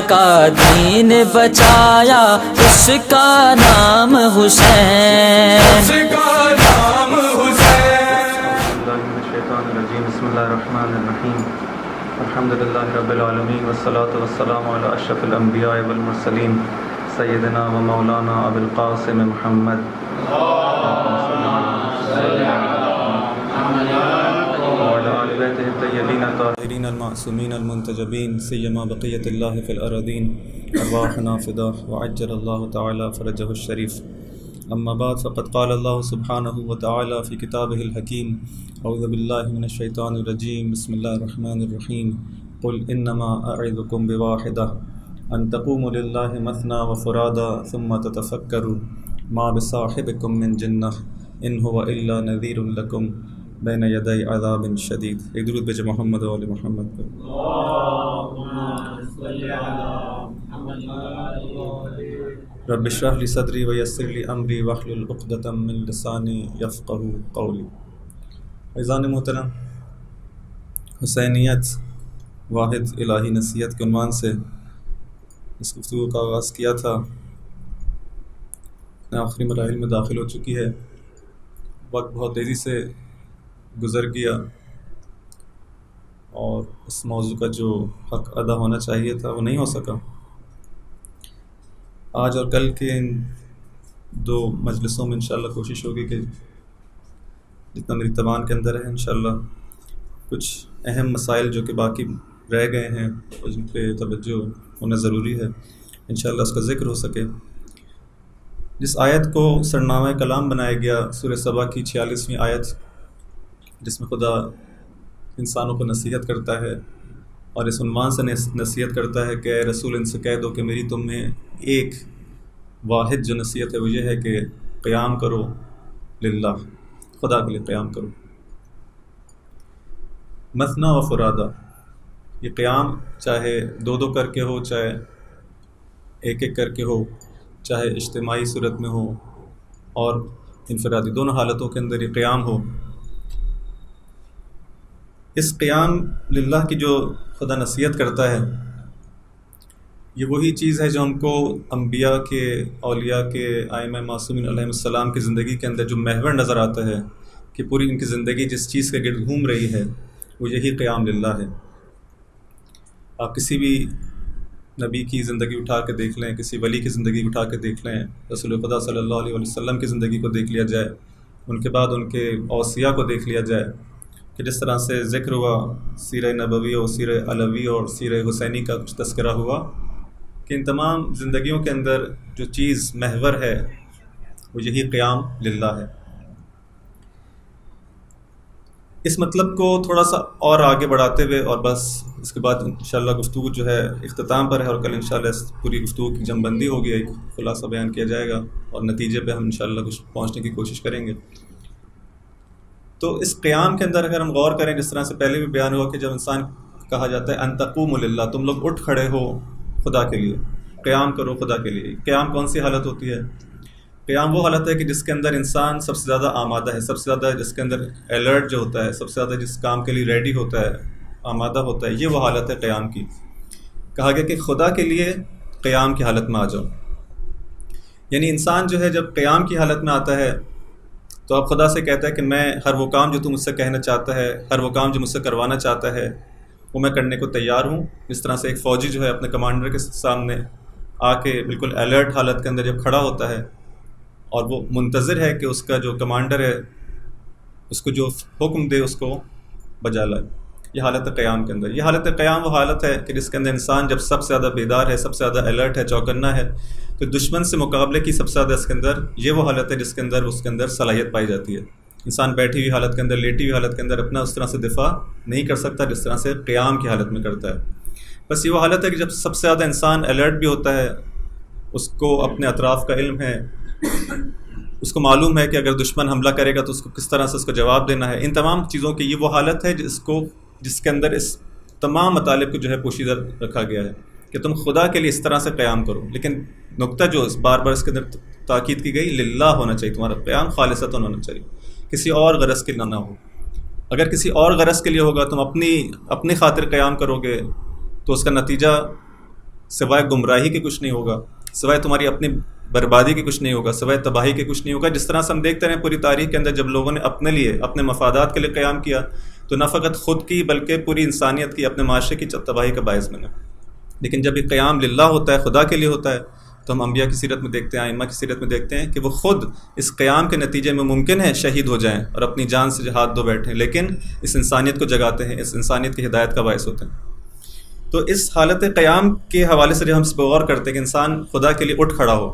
کا دین بچایا، اس کا نام حسین، اس کا نام حسین۔ بسم اللہ الرحمن الرحیم، الحمدللہ رب العالمین والصلاة والسلام علی اشرف الانبیاء والمرسلین سیدنا و مولانا ابو القاسم محمد وعلی آل بیتہ الطیبین الطاہرین المعصومین المنتجبین سیما بقیۃ اللہ فی الارضین ارواحنا فداہ وعجل اللہ تعالی فرجہ الشریف۔ اما بعد فقد قال اللہ سبحانہ وتعالی فی کتابہ الحکیم اعوذ باللہ من الشیطان الرجیم بسم اللہ الرحمن الرحیم قل انما اعظکم بواحدہ ان تقوموا للہ مثنی وفرادا ثم تتفکروا ما بصاحبکم من جنہ ان هو الا نذیر لکم بین یدی عذاب شدید۔ ایک درود بھیجے محمد و آل محمد پر۔ رب اشرح لی صدری ویسر لی امری واحلل عقدۃ من لسانی یفقہوا قولی۔ عزیزان محترم، حسینیت واحد الہی نصیحت کے عنوان سے اس گفتگو کا آغاز کیا تھا، آخری مراحل میں داخل ہو چکی ہے، وقت بہت تیزی سے گزر گیا اور اس موضوع کا جو حق ادا ہونا چاہیے تھا وہ نہیں ہو سکا۔ آج اور کل کے ان دو مجلسوں میں انشاءاللہ کوشش ہوگی کہ جتنا میری توان کے اندر ہے انشاءاللہ کچھ اہم مسائل جو کہ باقی رہ گئے ہیں جن پہ توجہ ہونا ضروری ہے انشاءاللہ اس کا ذکر ہو سکے۔ جس آیت کو سرنامہ کلام بنایا گیا سورہ سبا کی 46ویں آیت، جس میں خدا انسانوں کو نصیحت کرتا ہے اور اس عنوان سے نصیحت کرتا ہے کہ اے رسول ان سے کہہ دو کہ میری تم میں ایک واحد جو نصیحت ہے وہ یہ ہے کہ قیام کرو للہ، خدا کے لیے قیام کرو، مثنی و فرادا۔ یہ قیام چاہے دو دو کر کے ہو، چاہے ایک ایک کر کے ہو، چاہے اجتماعی صورت میں ہو اور انفرادی، دونوں حالتوں کے اندر یہ قیام ہو۔ اس قیام للہ کی جو خدا نصیحت کرتا ہے یہ وہی چیز ہے جو ہم کو انبیاء کے، اولیاء کے، ائمہ معصومین علیہ السلام کی زندگی کے اندر جو محور نظر آتا ہے کہ پوری ان کی زندگی جس چیز کے گرد گھوم رہی ہے وہ یہی قیام للہ ہے۔ آپ کسی بھی نبی کی زندگی اٹھا کے دیکھ لیں، کسی ولی کی زندگی اٹھا کے دیکھ لیں، رسول خدا صلی اللہ علیہ وسلم کی زندگی کو دیکھ لیا جائے، ان کے بعد ان کے اوصیاء کو دیکھ لیا جائے کہ جس طرح سے ذکر ہوا سیرہ نبوی اور سیرہ علوی اور سیرہ حسینی کا کچھ تذکرہ ہوا کہ ان تمام زندگیوں کے اندر جو چیز محور ہے وہ یہی قیام للہ ہے۔ اس مطلب کو تھوڑا سا اور آگے بڑھاتے ہوئے اور بس اس کے بعد انشاءاللہ گفتگو جو ہے اختتام پر ہے اور کل انشاءاللہ اس پوری گفتگو کی جمع بندی ہوگی، ایک خلاصہ بیان کیا جائے گا اور نتیجے پہ ہم انشاءاللہ کچھ پہنچنے کی کوشش کریں گے۔ تو اس قیام کے اندر اگر ہم غور کریں، جس طرح سے پہلے بھی بیان ہوا کہ جب انسان کہا جاتا ہے ان تقوموا للہ، تم لوگ اٹھ کھڑے ہو خدا کے لیے، قیام کرو خدا کے لیے۔ قیام کون سی حالت ہوتی ہے؟ قیام وہ حالت ہے کہ جس کے اندر انسان سب سے زیادہ آمادہ ہے، سب سے زیادہ جس کے اندر الرٹ جو ہوتا ہے، سب سے زیادہ جس کام کے لیے ریڈی ہوتا ہے، آمادہ ہوتا ہے، یہ وہ حالت ہے قیام کی۔ کہا گیا کہ خدا کے لیے قیام کی حالت میں آ جاؤ، یعنی انسان جو ہے جب قیام کی حالت میں آتا ہے تو اب خدا سے کہتا ہے کہ میں ہر وہ کام جو تم مجھ سے کہنا چاہتا ہے، ہر وہ کام جو مجھ سے کروانا چاہتا ہے وہ میں کرنے کو تیار ہوں۔ جس طرح سے ایک فوجی جو ہے اپنے کمانڈر کے سامنے آ کے بالکل الرٹ حالت کے اندر جب کھڑا ہوتا ہے اور وہ منتظر ہے کہ اس کا جو کمانڈر ہے اس کو جو حکم دے اس کو بجا لائے، یہ حالت قیام کے اندر۔ یہ حالت قیام وہ حالت ہے کہ جس کے اندر انسان جب سب سے زیادہ بیدار ہے، سب سے زیادہ الرٹ ہے، چوکنا ہے، تو دشمن سے مقابلے کی سب سے زیادہ اس کے اندر یہ وہ حالت ہے جس کے اندر اس کے اندر صلاحیت پائی جاتی ہے۔ انسان بیٹھی ہوئی حالت کے اندر، لیٹی ہوئی حالت کے اندر اپنا اس طرح سے دفاع نہیں کر سکتا جس طرح سے قیام کی حالت میں کرتا ہے۔ بس یہ وہ حالت ہے کہ جب سب سے زیادہ انسان الرٹ بھی ہوتا ہے، اس کو اپنے اطراف کا علم ہے، اس کو معلوم ہے کہ اگر دشمن حملہ کرے گا تو اس کو کس طرح سے اس کو جواب دینا ہے۔ ان تمام چیزوں کی یہ وہ حالت ہے جس کے اندر اس تمام مطالب کو جو ہے پوشیدہ رکھا گیا ہے کہ تم خدا کے لیے اس طرح سے قیام کرو۔ لیکن نقطہ جو بار بار اس کے اندر تاکید کی گئی، للہ ہونا چاہیے، تمہارا قیام خالصتاً ہونا چاہیے، کسی اور غرض کے لیے نہ ہو۔ اگر کسی اور غرض کے لیے ہوگا، تم اپنی خاطر قیام کرو گے تو اس کا نتیجہ سوائے گمراہی کے کچھ نہیں ہوگا، سوائے تمہاری اپنی بربادی کے کچھ نہیں ہوگا، سوائے تباہی کے کچھ نہیں ہوگا. جس طرح سے ہم دیکھتے ہیں پوری تاریخ کے اندر جب لوگوں نے اپنے لیے اپنے مفادات کے لیے قیام کیا تو نہ فقط خود کی بلکہ پوری انسانیت کی اپنے معاشرے کی تباہی کا باعث بنے. لیکن جب یہ قیام للہ ہوتا ہے، خدا کے لیے ہوتا ہے، تو ہم انبیاء کی سیرت میں دیکھتے ہیں، ائمہ کی سیرت میں دیکھتے ہیں کہ وہ خود اس قیام کے نتیجے میں ممکن ہے شہید ہو جائیں اور اپنی جان سے ہاتھ دھو بیٹھیں، لیکن اس انسانیت کو جگاتے ہیں، اس انسانیت کی ہدایت کا باعث ہوتے ہیں. تو اس حالت قیام کے حوالے سے جب ہم اس پہ غور کرتے ہیں کہ انسان خدا کے لیے اٹھ کھڑا ہو،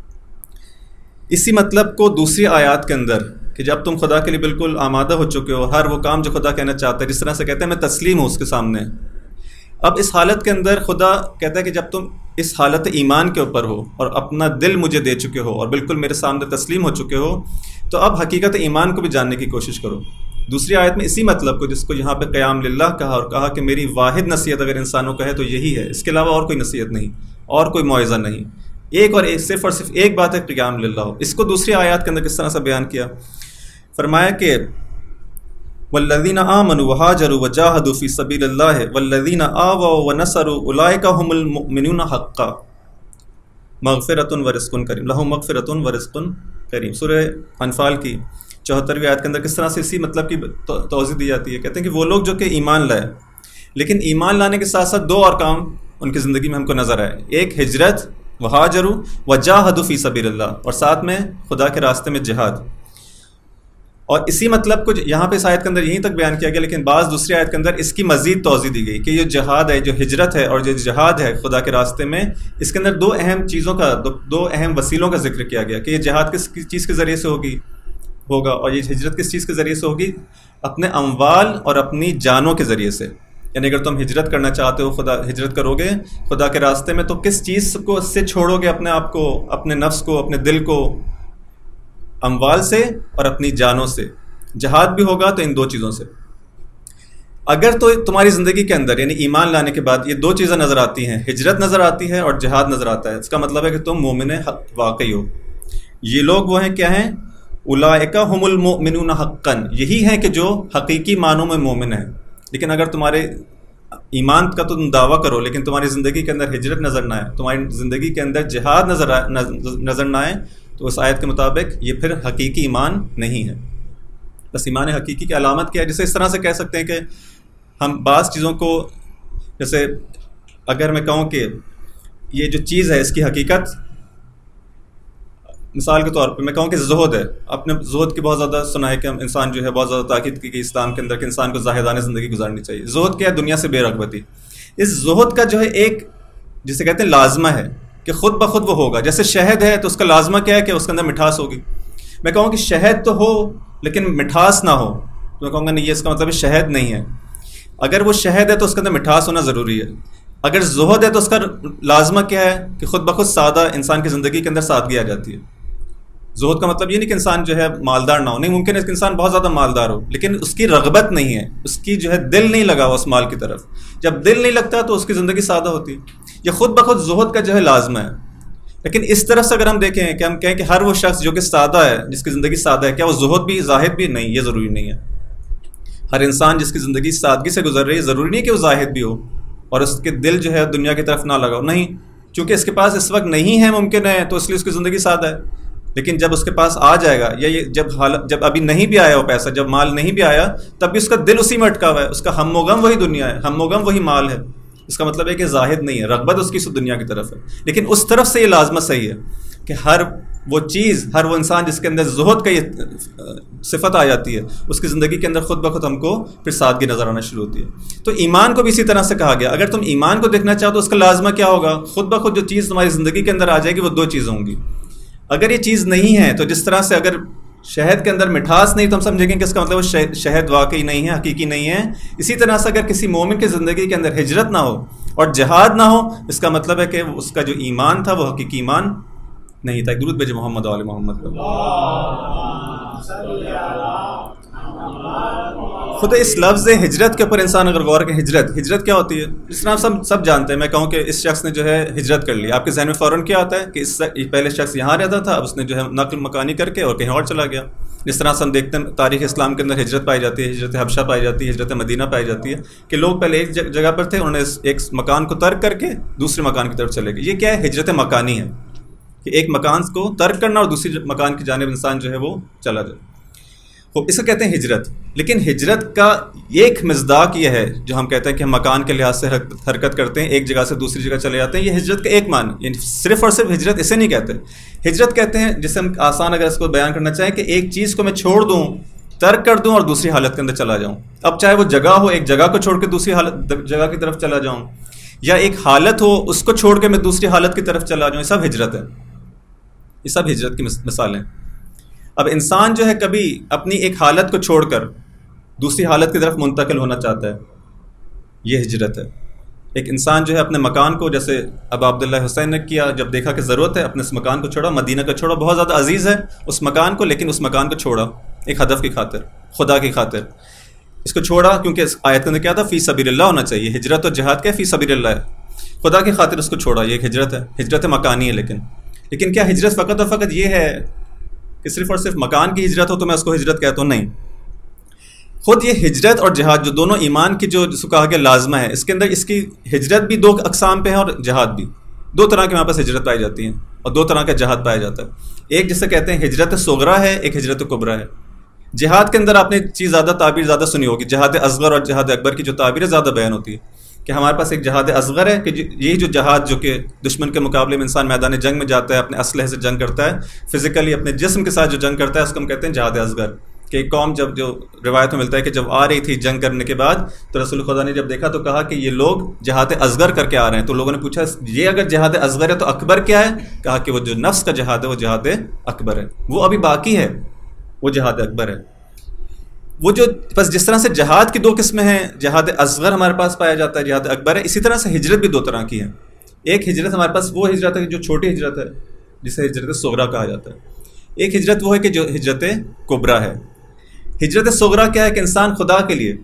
اسی مطلب کو دوسری آیات کے اندر کہ جب تم خدا کے لیے بالکل آمادہ ہو چکے ہو، ہر وہ کام جو خدا کہنا چاہتا ہے، جس طرح سے کہتے ہیں میں تسلیم ہوں اس کے سامنے. اب اس حالت کے اندر خدا کہتا ہے کہ جب تم اس حالت ایمان کے اوپر ہو اور اپنا دل مجھے دے چکے ہو اور بالکل میرے سامنے تسلیم ہو چکے ہو، تو اب حقیقت ایمان کو بھی جاننے کی کوشش کرو. دوسری آیت میں اسی مطلب کو، جس کو یہاں پہ قیام للہ کہا اور کہا کہ میری واحد نصیحت اگر انسانوں کا ہے تو یہی ہے، اس کے علاوہ اور کوئی نصیحت نہیں، اور کوئی موعظہ نہیں، صرف ایک بات ہے قیام للہ ہو. اس کو دوسری آیات کے اندر کس طرح سے بیان کیا؟ فرمایا کہ والذین آمنوا وہاجروا وجاہدوا فی سبیل اللہ والذین آووا ونصروا اولئک هم المؤمنون حقا مغفرۃ ورزق کریم لہم مغفرۃ ورزق کریم. سورہ انفال کی 74ویں آیت کے اندر کس طرح سے اسی مطلب کی توضیح دی جاتی ہے. کہتے ہیں کہ وہ لوگ جو کہ ایمان لائے، لیکن ایمان لانے کے ساتھ ساتھ دو اور کام ان کی زندگی میں ہم کو نظر آئے. ایک ہجرت، وہاجروا وجاہدوا فی سبیل اللہ، اور ساتھ میں خدا کے راستے میں جہاد. اور اسی مطلب کو یہاں پہ اس آیت کے اندر یہیں تک بیان کیا گیا، لیکن بعض دوسری آیت کے اندر اس کی مزید توضیح دی گئی کہ یہ جہاد ہے، جو ہجرت ہے اور جو جہاد ہے خدا کے راستے میں، اس کے اندر دو اہم چیزوں کا، دو اہم وسیلوں کا ذکر کیا گیا کہ یہ جہاد کس چیز کے ذریعے سے ہوگا اور یہ ہجرت کس چیز کے ذریعے سے ہوگی؟ اپنے اموال اور اپنی جانوں کے ذریعے سے. یعنی اگر تم ہجرت کرنا چاہتے ہو، ہجرت کرو گے خدا کے راستے میں، تو کس چیز کو سے چھوڑو گے؟ اپنے آپ کو، اپنے نفس کو، اپنے دل کو، اموال سے اور اپنی جانوں سے. جہاد بھی ہوگا تو ان دو چیزوں سے. اگر تو تمہاری زندگی کے اندر یعنی ایمان لانے کے بعد یہ دو چیزیں نظر آتی ہیں، ہجرت نظر آتی ہے اور جہاد نظر آتا ہے، اس کا مطلب ہے کہ تم مومن واقعی ہو. یہ لوگ وہ ہیں کیا ہیں؟ اولئک هم المؤمنون حقا، یہی ہیں کہ جو حقیقی معنوں میں مومن ہیں. لیکن اگر تمہارے ایمان کا تم دعویٰ کرو لیکن تمہاری زندگی کے اندر ہجرت نظر نہ آئے، تمہاری زندگی کے اندر جہاد نظر نہ آئے، تو اس آیت کے مطابق یہ پھر حقیقی ایمان نہیں ہے. بس ایمان حقیقی کی علامت کیا ہے؟ جیسے اس طرح سے کہہ سکتے ہیں کہ ہم بعض چیزوں کو، جیسے اگر میں کہوں کہ یہ جو چیز ہے اس کی حقیقت، مثال کے طور پہ میں کہوں کہ زہد ہے. آپ نے زہد کی بہت زیادہ سنا ہے کہ انسان جو ہے بہت زیادہ تاکید کی اسلام کے اندر کہ انسان کو زاہدانہ زندگی گزارنی چاہیے. زہد کیا ہے؟ دنیا سے بے رغبتی. اس زہد کا جو ہے ایک جسے کہتے ہیں لازمہ ہے کہ خود بخود وہ ہوگا. جیسے شہد ہے تو اس کا لازمہ کیا ہے کہ اس کے اندر مٹھاس ہوگی. میں کہوں کہ شہد تو ہو لیکن مٹھاس نہ ہو، تو میں کہوں گا نہیں، یہ اس کا مطلب شہد نہیں ہے. اگر وہ شہد ہے تو اس کے اندر مٹھاس ہونا ضروری ہے. اگر زہد ہے تو اس کا لازمہ کیا ہے کہ خود بخود سادہ انسان کی زندگی کے اندر سادگی آ جاتی ہے. زہد کا مطلب یہ نہیں کہ انسان جو ہے مالدار نہ ہو، نہیں، ممکن ہے کہ انسان بہت زیادہ مالدار ہو لیکن اس کی رغبت نہیں ہے، اس کی جو ہے دل نہیں لگا ہوا اس مال کی طرف. جب دل نہیں لگتا تو اس کی زندگی سادہ ہوتی ہے. یہ خود بخود زہد کا جو ہے لازمہ ہے. لیکن اس طرف سے اگر ہم دیکھیں کہ ہم کہیں کہ ہر وہ شخص جو کہ سادہ ہے، جس کی زندگی سادہ ہے، کیا وہ زہد بھی زاہد بھی؟ نہیں، یہ ضروری نہیں ہے. ہر انسان جس کی زندگی سادگی سے گزر رہی ہے، ضروری نہیں کہ وہ زاہد بھی ہو اور اس کے دل جو ہے دنیا کی طرف نہ لگا ہو. نہیں، چونکہ اس کے پاس اس وقت نہیں ہے، ممکن ہے، تو اس لیے اس کی زندگی سادہ ہے. لیکن جب اس کے پاس آ جائے گا، یا یہ جب ابھی نہیں بھی آیا وہ پیسہ، جب مال نہیں بھی آیا، تب بھی اس کا دل اسی میں اٹکا ہوا ہے. اس کا ہم و غم وہی دنیا ہے، ہم و غم وہی مال ہے. اس کا مطلب ہے کہ زاہد نہیں ہے، رغبت اس کی دنیا کی طرف ہے. لیکن اس طرف سے یہ لازمت صحیح ہے کہ ہر وہ چیز، ہر وہ انسان جس کے اندر زہد کا یہ صفت آ جاتی ہے، اس کی زندگی کے اندر خود بخود ہم کو پھر سادگی نظر آنا شروع ہوتی ہے. تو ایمان کو بھی اسی طرح سے کہا گیا. اگر تم ایمان کو دیکھنا چاہو تو اس کا لازمہ کیا ہوگا؟ خود بخود جو چیز تمہاری زندگی کے اندر آ جائے گی وہ دو چیزیں ہوں گی. اگر یہ چیز نہیں ہے تو جس طرح سے اگر شہد کے اندر مٹھاس نہیں تو ہم سمجھیں گے کہ اس کا مطلب وہ شہد واقعی نہیں ہے، حقیقی نہیں ہے. اسی طرح سے اگر کسی مومن کی زندگی کے اندر ہجرت نہ ہو اور جہاد نہ ہو، اس کا مطلب ہے کہ اس کا جو ایمان تھا وہ حقیقی ایمان نہیں تھا. درود بھیجے محمد و آل محمد. خود اس لفظ ہجرت کے اوپر انسان اگر غور کرے، ہجرت کیا ہوتی ہے؟ جس طرح آپ سب جانتے ہیں، میں کہوں کہ اس شخص نے جو ہے ہجرت کر لی، آپ کے ذہن میں فوراً کیا آتا ہے کہ اس پہلے شخص یہاں رہتا تھا، اب اس نے جو ہے نقل مکانی کر کے اور کہیں اور چلا گیا. جس طرح سے ہم دیکھتے ہیں تاریخ اسلام کے اندر ہجرت پائی جاتی ہے، ہجرت حبشہ پائی جاتی ہے، ہجرت مدینہ پائی جاتی ہے، کہ لوگ پہلے ایک جگہ پر تھے، انہوں نے ایک مکان کو ترک کر کے دوسرے مکان کی طرف چلے گئے. یہ کیا ہے؟ ہجرت مکانی ہے، کہ ایک مکان کو ترک کرنا اور دوسری مکان کی جانب انسان جو ہے وہ چلا جائے. اسے کہتے ہیں ہجرت. لیکن ہجرت کا ایک مصداق یہ ہے جو ہم کہتے ہیں کہ ہم مکان کے لحاظ سے حرکت کرتے ہیں، ایک جگہ سے دوسری جگہ چلے جاتے ہیں. یہ ہجرت کا ایک معنی، یعنی صرف اور صرف ہجرت اسے نہیں کہتے. ہجرت کہتے ہیں جسے ہم آسان اگر اس کو بیان کرنا چاہیں کہ ایک چیز کو میں چھوڑ دوں، ترک کر دوں اور دوسری حالت کے اندر چلا جاؤں. اب چاہے وہ جگہ ہو، ایک جگہ کو چھوڑ کے دوسری جگہ کی طرف چلا جاؤں، یا ایک حالت ہو اس کو چھوڑ کے میں دوسری حالت کی طرف چلا جاؤں، یہ سب ہجرت ہے. یہ سب ہجرت کی مثالیں. اب انسان جو ہے کبھی اپنی ایک حالت کو چھوڑ کر دوسری حالت کی طرف منتقل ہونا چاہتا ہے، یہ ہجرت ہے. ایک انسان جو ہے اپنے مکان کو، جیسے اب عبداللہ حسین نے کیا، جب دیکھا کہ ضرورت ہے اپنے اس مکان کو چھوڑا، مدینہ کو چھوڑا، بہت زیادہ عزیز ہے اس مکان کو، لیکن اس مکان کو چھوڑا ایک ہدف کی خاطر، خدا کی خاطر اس کو چھوڑا. کیونکہ اس آیت کے اندر کیا تھا؟ فی سبیل اللہ ہونا چاہیے. ہجرت اور جہاد کیا؟ فی سبیل اللہ ہے، خدا کی خاطر اس کو چھوڑا. یہ ایک ہجرت ہے، ہجرت مکانی ہے. لیکن کیا ہجرت فقط اور فقط یہ ہے کہ صرف اور صرف مکان کی ہجرت ہو تو میں اس کو ہجرت کہتا ہوں؟ نہیں. خود یہ ہجرت اور جہاد جو دونوں ایمان کی جو جس کو کہا گیا لازمہ ہے، اس کے اندر اس کی ہجرت بھی دو اقسام پہ ہے اور جہاد بھی. دو طرح کے وہاں پاس ہجرت پائی جاتی ہیں اور دو طرح کا جہاد پایا جاتا ہے. ایک جسے کہتے ہیں ہجرت صغرا ہے، ایک ہجرت کبرا ہے. جہاد کے اندر آپ نے چیز تعبیر زیادہ سنی ہوگی، جہاد اصغر اور جہاد اکبر کی جو تعبیر زیادہ بیان ہوتی ہے، کہ ہمارے پاس ایک جہاد اصغر ہے کہ یہی جو جہاد جو کہ دشمن کے مقابلے میں انسان میدان جنگ میں جاتا ہے، اپنے اسلحے سے جنگ کرتا ہے، فزیکلی اپنے جسم کے ساتھ جو جنگ کرتا ہے، اس کو ہم کہتے ہیں جہاد اصغر. کہ ایک قوم جو روایت میں ملتا ہے کہ جب آ رہی تھی جنگ کرنے کے بعد، تو رسول خدا نے جب دیکھا تو کہا کہ یہ لوگ جہاد اصغر کر کے آ رہے ہیں. تو لوگوں نے پوچھا یہ اگر جہاد اصغر ہے تو اکبر کیا ہے؟ کہا کہ وہ جو نفس کا جہاد ہے وہ جہاد اکبر ہے، وہ ابھی باقی ہے، وہ جہاد اکبر ہے. وہ جو بس جس طرح سے جہاد کی دو قسمیں ہیں، جہاد اصغر ہمارے پاس پایا جاتا ہے، جہاد اکبر ہے، اسی طرح سے ہجرت بھی دو طرح کی ہے. ایک ہجرت ہمارے پاس وہ ہجرت ہے جو چھوٹی ہجرت ہے، جسے ہجرت صغرا کہا جاتا ہے. ایک ہجرت وہ ہے کہ جو ہجرت کبرا ہے. ہجرت صغرا کیا ہے؟ کہ انسان خدا کے لیے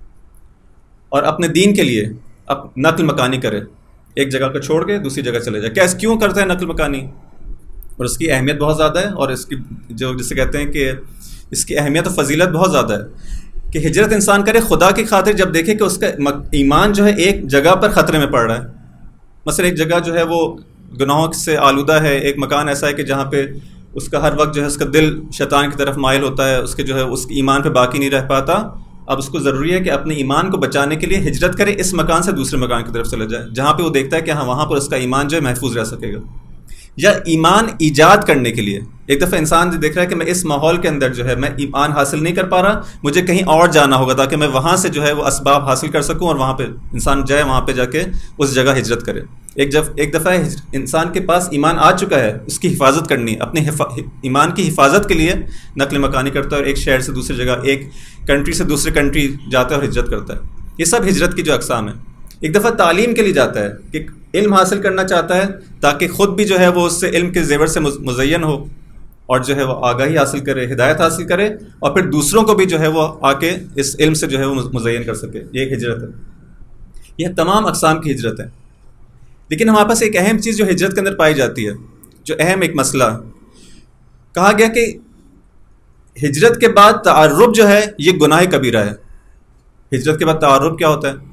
اور اپنے دین کے لیے نقل مکانی کرے، ایک جگہ کو چھوڑ کے دوسری جگہ چلے جائے. کیوں کرتا ہے نقل مکانی؟ اور اس کی اہمیت بہت زیادہ ہے، اور اس کی جو جسے کہتے ہیں کہ اس کی اہمیت و فضیلت بہت زیادہ ہے کہ ہجرت انسان کرے خدا کی خاطر جب دیکھے کہ اس کا ایمان جو ہے ایک جگہ پر خطرے میں پڑ رہا ہے. مثلا ایک جگہ جو ہے وہ گناہوں سے آلودہ ہے، ایک مکان ایسا ہے کہ جہاں پہ اس کا ہر وقت جو ہے اس کا دل شیطان کی طرف مائل ہوتا ہے، اس کے جو ہے اس کے ایمان پہ باقی نہیں رہ پاتا. اب اس کو ضروری ہے کہ اپنے ایمان کو بچانے کے لیے ہجرت کرے، اس مکان سے دوسرے مکان کی طرف چلا جائے جہاں پہ وہ دیکھتا ہے کہ ہاں وہاں پر اس کا ایمان جو ہے محفوظ رہ سکے گا. یا ایمان ایجاد کرنے کے لیے، ایک دفعہ انسان دیکھ رہا ہے کہ میں اس ماحول کے اندر جو ہے میں ایمان حاصل نہیں کر پا رہا، مجھے کہیں اور جانا ہوگا تاکہ میں وہاں سے جو ہے وہ اسباب حاصل کر سکوں، اور وہاں پہ انسان جائے، وہاں پہ جا کے اس جگہ ہجرت کرے. ایک دفعہ انسان کے پاس ایمان آ چکا ہے، اس کی حفاظت کرنی، اپنے ایمان کی حفاظت کے لیے نقل مکانی کرتا ہے، اور ایک شہر سے دوسری جگہ، ایک کنٹری سے دوسرے کنٹری جاتا ہے اور ہجرت کرتا ہے. یہ سب ہجرت کی جو اقسام ہیں. ایک دفعہ تعلیم کے لیے جاتا ہے کہ علم حاصل کرنا چاہتا ہے تاکہ خود بھی جو ہے وہ اس سے علم کے زیور سے مزین ہو، اور جو ہے وہ آگاہی حاصل کرے، ہدایت حاصل کرے، اور پھر دوسروں کو بھی جو ہے وہ آ کے اس علم سے جو ہے وہ مزین کر سکے. یہ ایک ہجرت ہے. یہ تمام اقسام کی ہجرت ہے. لیکن ہمارے پاس ایک اہم چیز جو ہجرت کے اندر پائی جاتی ہے، جو اہم ایک مسئلہ کہا گیا کہ ہجرت کے بعد تعرب جو ہے یہ گناہ کبیرہ ہے. ہجرت کے بعد تعرب کیا ہوتا ہے؟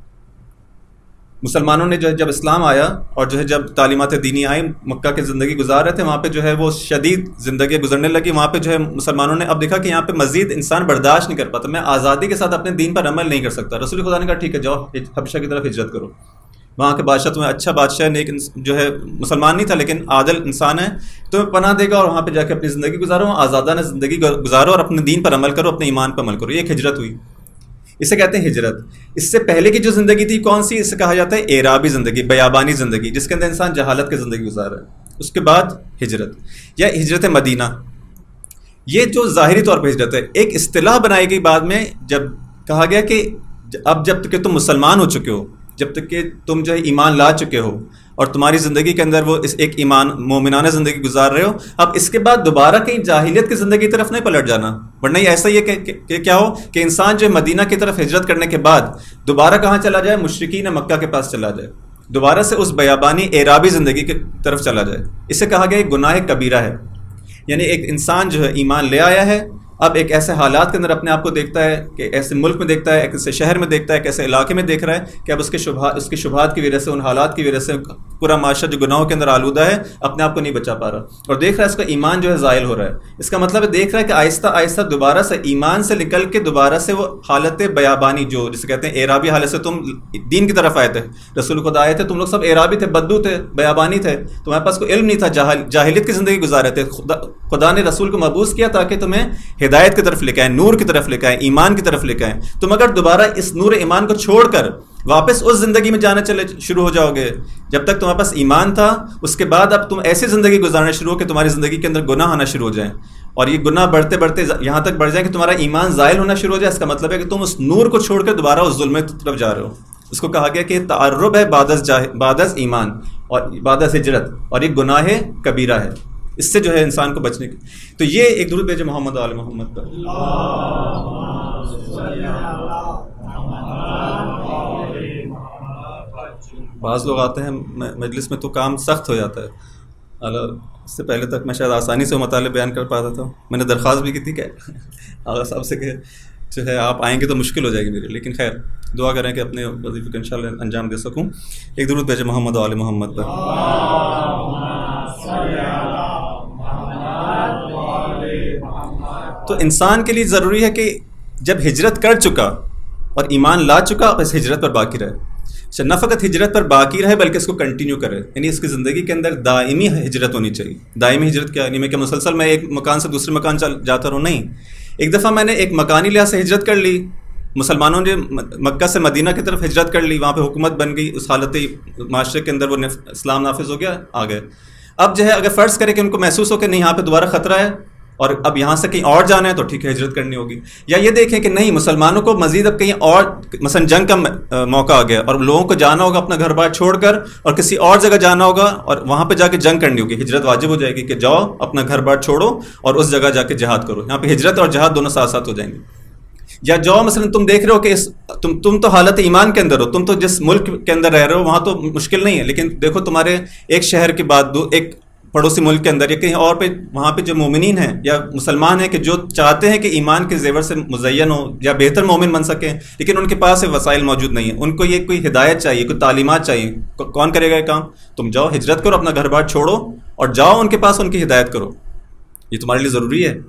مسلمانوں نے جو ہے جب اسلام آیا اور جو ہے جب تعلیمات دینی آئی، مکہ کی زندگی گزار رہے تھے، وہاں پہ جو ہے وہ شدید زندگی گزرنے لگی. وہاں پہ جو ہے مسلمانوں نے اب دیکھا کہ یہاں پہ مزید انسان برداشت نہیں کر پاتا، میں آزادی کے ساتھ اپنے دین پر عمل نہیں کر سکتا. رسول خدا نے کہا ٹھیک ہے جاؤ حبشہ کی طرف ہجرت کرو، وہاں کے بادشاہ تمہیں اچھا بادشاہ ہے، نیک جو ہے مسلمان نہیں تھا لیکن عادل انسان ہے، تمہیں پناہ دے گا، اور وہاں پہ جا کے اپنی زندگی گزارو، آزادانہ زندگی گزارو اور اپنے دین پر عمل کرو، اپنے ایمان پر عمل کرو. یہ ایک ہجرت ہوئی. اسے کہتے ہیں ہجرت. اس سے پہلے کی جو زندگی تھی کون سی؟ اسے کہا جاتا ہے اعرابی زندگی، بیابانی زندگی، جس کے اندر انسان جہالت کی زندگی گزار رہا ہے. اس کے بعد ہجرت یا ہجرت مدینہ. یہ جو ظاہری طور پہ ہجرت ہے، ایک اصطلاح بنائی گئی بعد میں جب کہا گیا کہ اب جب کہ تم مسلمان ہو چکے ہو، جب تک کہ تم جو ہے ایمان لا چکے ہو اور تمہاری زندگی کے اندر وہ اس ایک ایمان مومنانہ زندگی گزار رہے ہو. اب اس کے بعد دوبارہ کہیں جاہلیت کی زندگی کی طرف نہیں پلٹ جانا, ورنہ یہ ایسا ہی ہے کہ کیا ہو کہ انسان جو ہے مدینہ کی طرف ہجرت کرنے کے بعد دوبارہ کہاں چلا جائے؟ مشرکین مکہ کے پاس چلا جائے, دوبارہ سے اس بیابانی اعرابی زندگی کی طرف چلا جائے. اسے کہا گیا گناہ کبیرہ ہے. یعنی ایک انسان جو ہے ایمان لے آیا ہے, اب ایک ایسے حالات کے اندر اپنے آپ کو دیکھتا ہے کہ ایسے ملک میں دیکھتا ہے, ایک ایسے شہر میں دیکھتا ہے, ایک ایسے علاقے میں دیکھ رہا ہے کہ اب اس کی شبہات کی وجہ سے, ان حالات کی وجہ سے پورا معاشرہ جو گناہوں کے اندر آلودہ ہے اپنے آپ کو نہیں بچا پا رہا, اور دیکھ رہا ہے اس کا ایمان جو ہے زائل ہو رہا ہے. اس کا مطلب ہے دیکھ رہا ہے کہ آہستہ آہستہ دوبارہ سے ایمان سے نکل کے دوبارہ سے وہ حالت بیابانی جو جسے کہتے ہیں اعرابی حالت سے, تم دین کی طرف آئے تھے, رسول خدا آئے تھے, تم لوگ سب اعرابی تھے, بدو تھے, بیابانی تھے, تمہارے پاس کوئی علم نہیں تھا, جاہلیت کی زندگی گزار رہے تھے. خدا نے رسول کو مبعوث کیا تاکہ تمہیں ہدایت کی طرف لے کے آئے, نور کی طرف لے کے آئے, ایمان کی طرف لے کے آئے. تم اگر دوبارہ اس نور ایمان کو چھوڑ کر واپس اس زندگی میں جانا شروع ہو جاؤ گے جب تک تمہارے پاس ایمان تھا, اس کے بعد اب تم ایسی زندگی گزارنا شروع ہو کہ تمہاری زندگی کے اندر گناہ آنا شروع ہو جائیں, اور یہ گناہ بڑھتے بڑھتے یہاں تک بڑھ جائیں کہ تمہارا ایمان زائل ہونا شروع ہو جائے. اس کا مطلب ہے کہ تم اس نور کو چھوڑ کر دوبارہ اس ظلم کی طرف جا رہے ہو. اس کو کہا گیا کہ تعرب ہے بعد از ایمان اور بعد از ہجرت, اور یہ گناہ کبیرہ ہے. اس سے جو ہے انسان کو بچنے کی. تو یہ ایک درود بھیجے محمد و آل محمد پر. بعض لوگ آتے ہیں مجلس میں تو کام سخت ہو جاتا ہے. اس سے پہلے تک میں شاید آسانی سے مطالب بیان کر پاتا تھا. میں نے درخواست بھی کی تھی کہ آغا صاحب سے کہ جو ہے آپ آئیں گے تو مشکل ہو جائے گی میرے, لیکن خیر دعا کریں کہ اپنے وظیفے کو انشاءاللہ انجام دے سکوں. ایک درود بھیجے محمد و آل محمد پر. تو انسان کے لیے ضروری ہے کہ جب ہجرت کر چکا اور ایمان لا چکا بس ہجرت پر باقی رہے. نہ فقط ہجرت پر باقی رہے بلکہ اس کو کنٹینیو کرے, یعنی اس کی زندگی کے اندر دائمی ہجرت ہونی چاہیے. دائمی ہجرت کیا, یعنی میں کہ مسلسل میں ایک مکان سے دوسرے مکان جاتا رہوں, نہیں. ایک دفعہ میں نے ایک مکانی لحاظ سے ہجرت کر لی, مسلمانوں نے مکہ سے مدینہ کی طرف ہجرت کر لی, وہاں پہ حکومت بن گئی, اس حالت معاشرے کے اندر وہ اسلام نافذ ہو گیا, آ گئے. اب جو ہے اگر فرض کرے کہ ان کو محسوس ہو کہ نہیں یہاں پہ دوبارہ خطرہ ہے اور اب یہاں سے کہیں اور جانا ہے تو ٹھیک ہے ہجرت کرنی ہوگی. یا یہ دیکھیں کہ نہیں مسلمانوں کو مزید اب کہیں اور مثلا جنگ کا موقع آ گیا اور لوگوں کو جانا ہوگا اپنا گھر بار چھوڑ کر اور کسی اور جگہ جانا ہوگا اور وہاں پہ جا کے جنگ کرنی ہوگی, ہجرت واجب ہو جائے گی کہ جاؤ اپنا گھر بار چھوڑو اور اس جگہ جا کے جہاد کرو. یہاں پہ ہجرت اور جہاد دونوں ساتھ ساتھ ہو جائیں گے. یا جاؤ مثلا تم دیکھ رہے ہو کہ تم تو حالت ایمان کے اندر ہو, تم تو جس ملک کے اندر رہ رہے ہو وہاں تو مشکل نہیں ہے, لیکن دیکھو تمہارے ایک شہر کے بعد ایک پڑوسی ملک کے اندر یا کہیں اور پہ وہاں پہ جو مومنین ہیں یا مسلمان ہیں کہ جو چاہتے ہیں کہ ایمان کے زیور سے مزین ہو یا بہتر مومن بن سکیں, لیکن ان کے پاس وسائل موجود نہیں ہیں. ان کو یہ کوئی ہدایت چاہیے, کوئی تعلیمات چاہیے. کون کرے گا یہ کام؟ تم جاؤ ہجرت کرو, اپنا گھر بار چھوڑو اور جاؤ ان کے پاس ان کی ہدایت کرو. یہ تمہارے لیے ضروری ہے.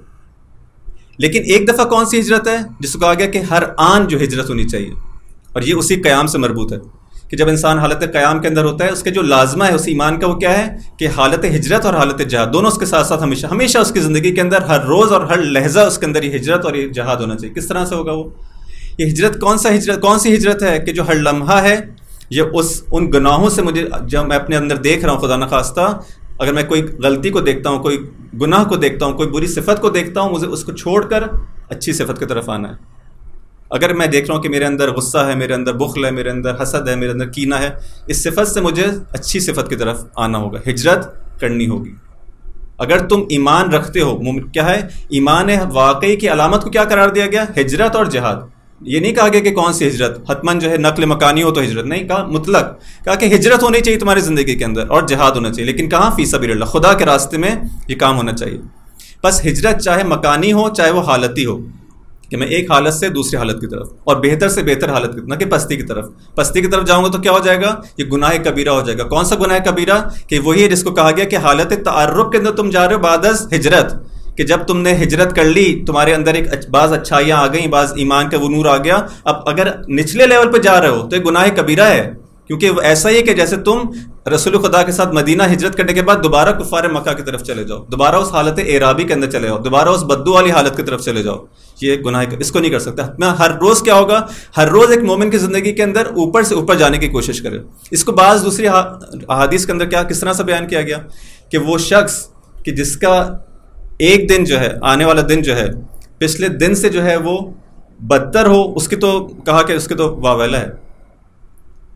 لیکن ایک دفعہ کون سی ہجرت ہے جس کو کہا گیا کہ ہر آن جو ہجرت ہونی چاہیے, اور یہ اسی قیام سے مربوط ہے کہ جب انسان حالت قیام کے اندر ہوتا ہے اس کے جو لازمہ ہے اس ایمان کا وہ کیا ہے کہ حالت ہجرت اور حالت جہاد دونوں اس کے ساتھ ساتھ ہمیشہ اس کی زندگی کے اندر ہر روز اور ہر لحظہ اس کے اندر یہ ہجرت اور یہ جہاد ہونا چاہیے. کس طرح سے ہوگا وہ یہ ہجرت؟ کون سی ہجرت ہے کہ جو ہر لمحہ ہے یہ ان گناہوں سے مجھے جب میں اپنے اندر دیکھ رہا ہوں خدا نخواستہ, اگر میں کوئی غلطی کو دیکھتا ہوں, کوئی گناہ کو دیکھتا ہوں, کوئی بری صفت کو دیکھتا ہوں, مجھے اس کو چھوڑ کر اچھی صفت کی طرف آنا ہے. اگر میں دیکھ رہا ہوں کہ میرے اندر غصہ ہے, میرے اندر بخل ہے, میرے اندر حسد ہے, میرے اندر کینہ ہے, اس صفت سے مجھے اچھی صفت کی طرف آنا ہوگا, ہجرت کرنی ہوگی. اگر تم ایمان رکھتے ہو, کیا ہے ایمان واقعی کی علامت کو کیا قرار دیا گیا؟ ہجرت اور جہاد. یہ نہیں کہا گیا کہ کون سی ہجرت, حتماً جو ہے نقل مکانی ہو تو ہجرت نہیں کہا, مطلق کہا کہ ہجرت ہونی چاہیے تمہاری زندگی کے اندر اور جہاد ہونا چاہیے, لیکن کہاں؟ فی سبیل اللہ, خدا کے راستے میں یہ کام ہونا چاہیے. بس ہجرت چاہے مکانی ہو چاہے وہ حالتی ہو, کہ میں ایک حالت سے دوسری حالت کی طرف اور بہتر سے بہتر حالت کی, نہ کہ پستی کی طرف. پستی کی طرف جاؤں گا تو کیا ہو جائے گا؟ یہ گناہ کبیرہ ہو جائے گا. کون سا گناہ کبیرہ؟ کہ وہی ہے جس کو کہا گیا کہ حالت تعارف کے اندر تم جا رہے ہو بعد از ہجرت, کہ جب تم نے ہجرت کر لی تمہارے اندر ایک بعض اچھائیاں آ گئیں, بعض ایمان کا وہ نور آ گیا. اب اگر نچلے لیول پہ جا رہے ہو تو یہ گناہ کبیرہ ہے, کیونکہ وہ ایسا ہی ہے کہ جیسے تم رسول خدا کے ساتھ مدینہ ہجرت کرنے کے بعد دوبارہ کفار مکہ کی طرف چلے جاؤ, دوبارہ اس حالت اعرابی کے اندر چلے جاؤ, دوبارہ اس بدو والی حالت کی طرف چلے جاؤ. یہ گناہ, اس کو نہیں کر سکتا. میں ہر روز کیا ہوگا, ہر روز ایک مومن کی زندگی کے اندر اوپر سے اوپر جانے کی کوشش کرے. اس کو بعض دوسری احادیث کے اندر کس طرح سے بیان کیا گیا کہ وہ شخص کہ جس کا ایک دن جو ہے, آنے والا دن جو ہے پچھلے دن سے جو ہے وہ بدتر ہو, اس کی تو کہا کہ اس کے تو واویلا ہے.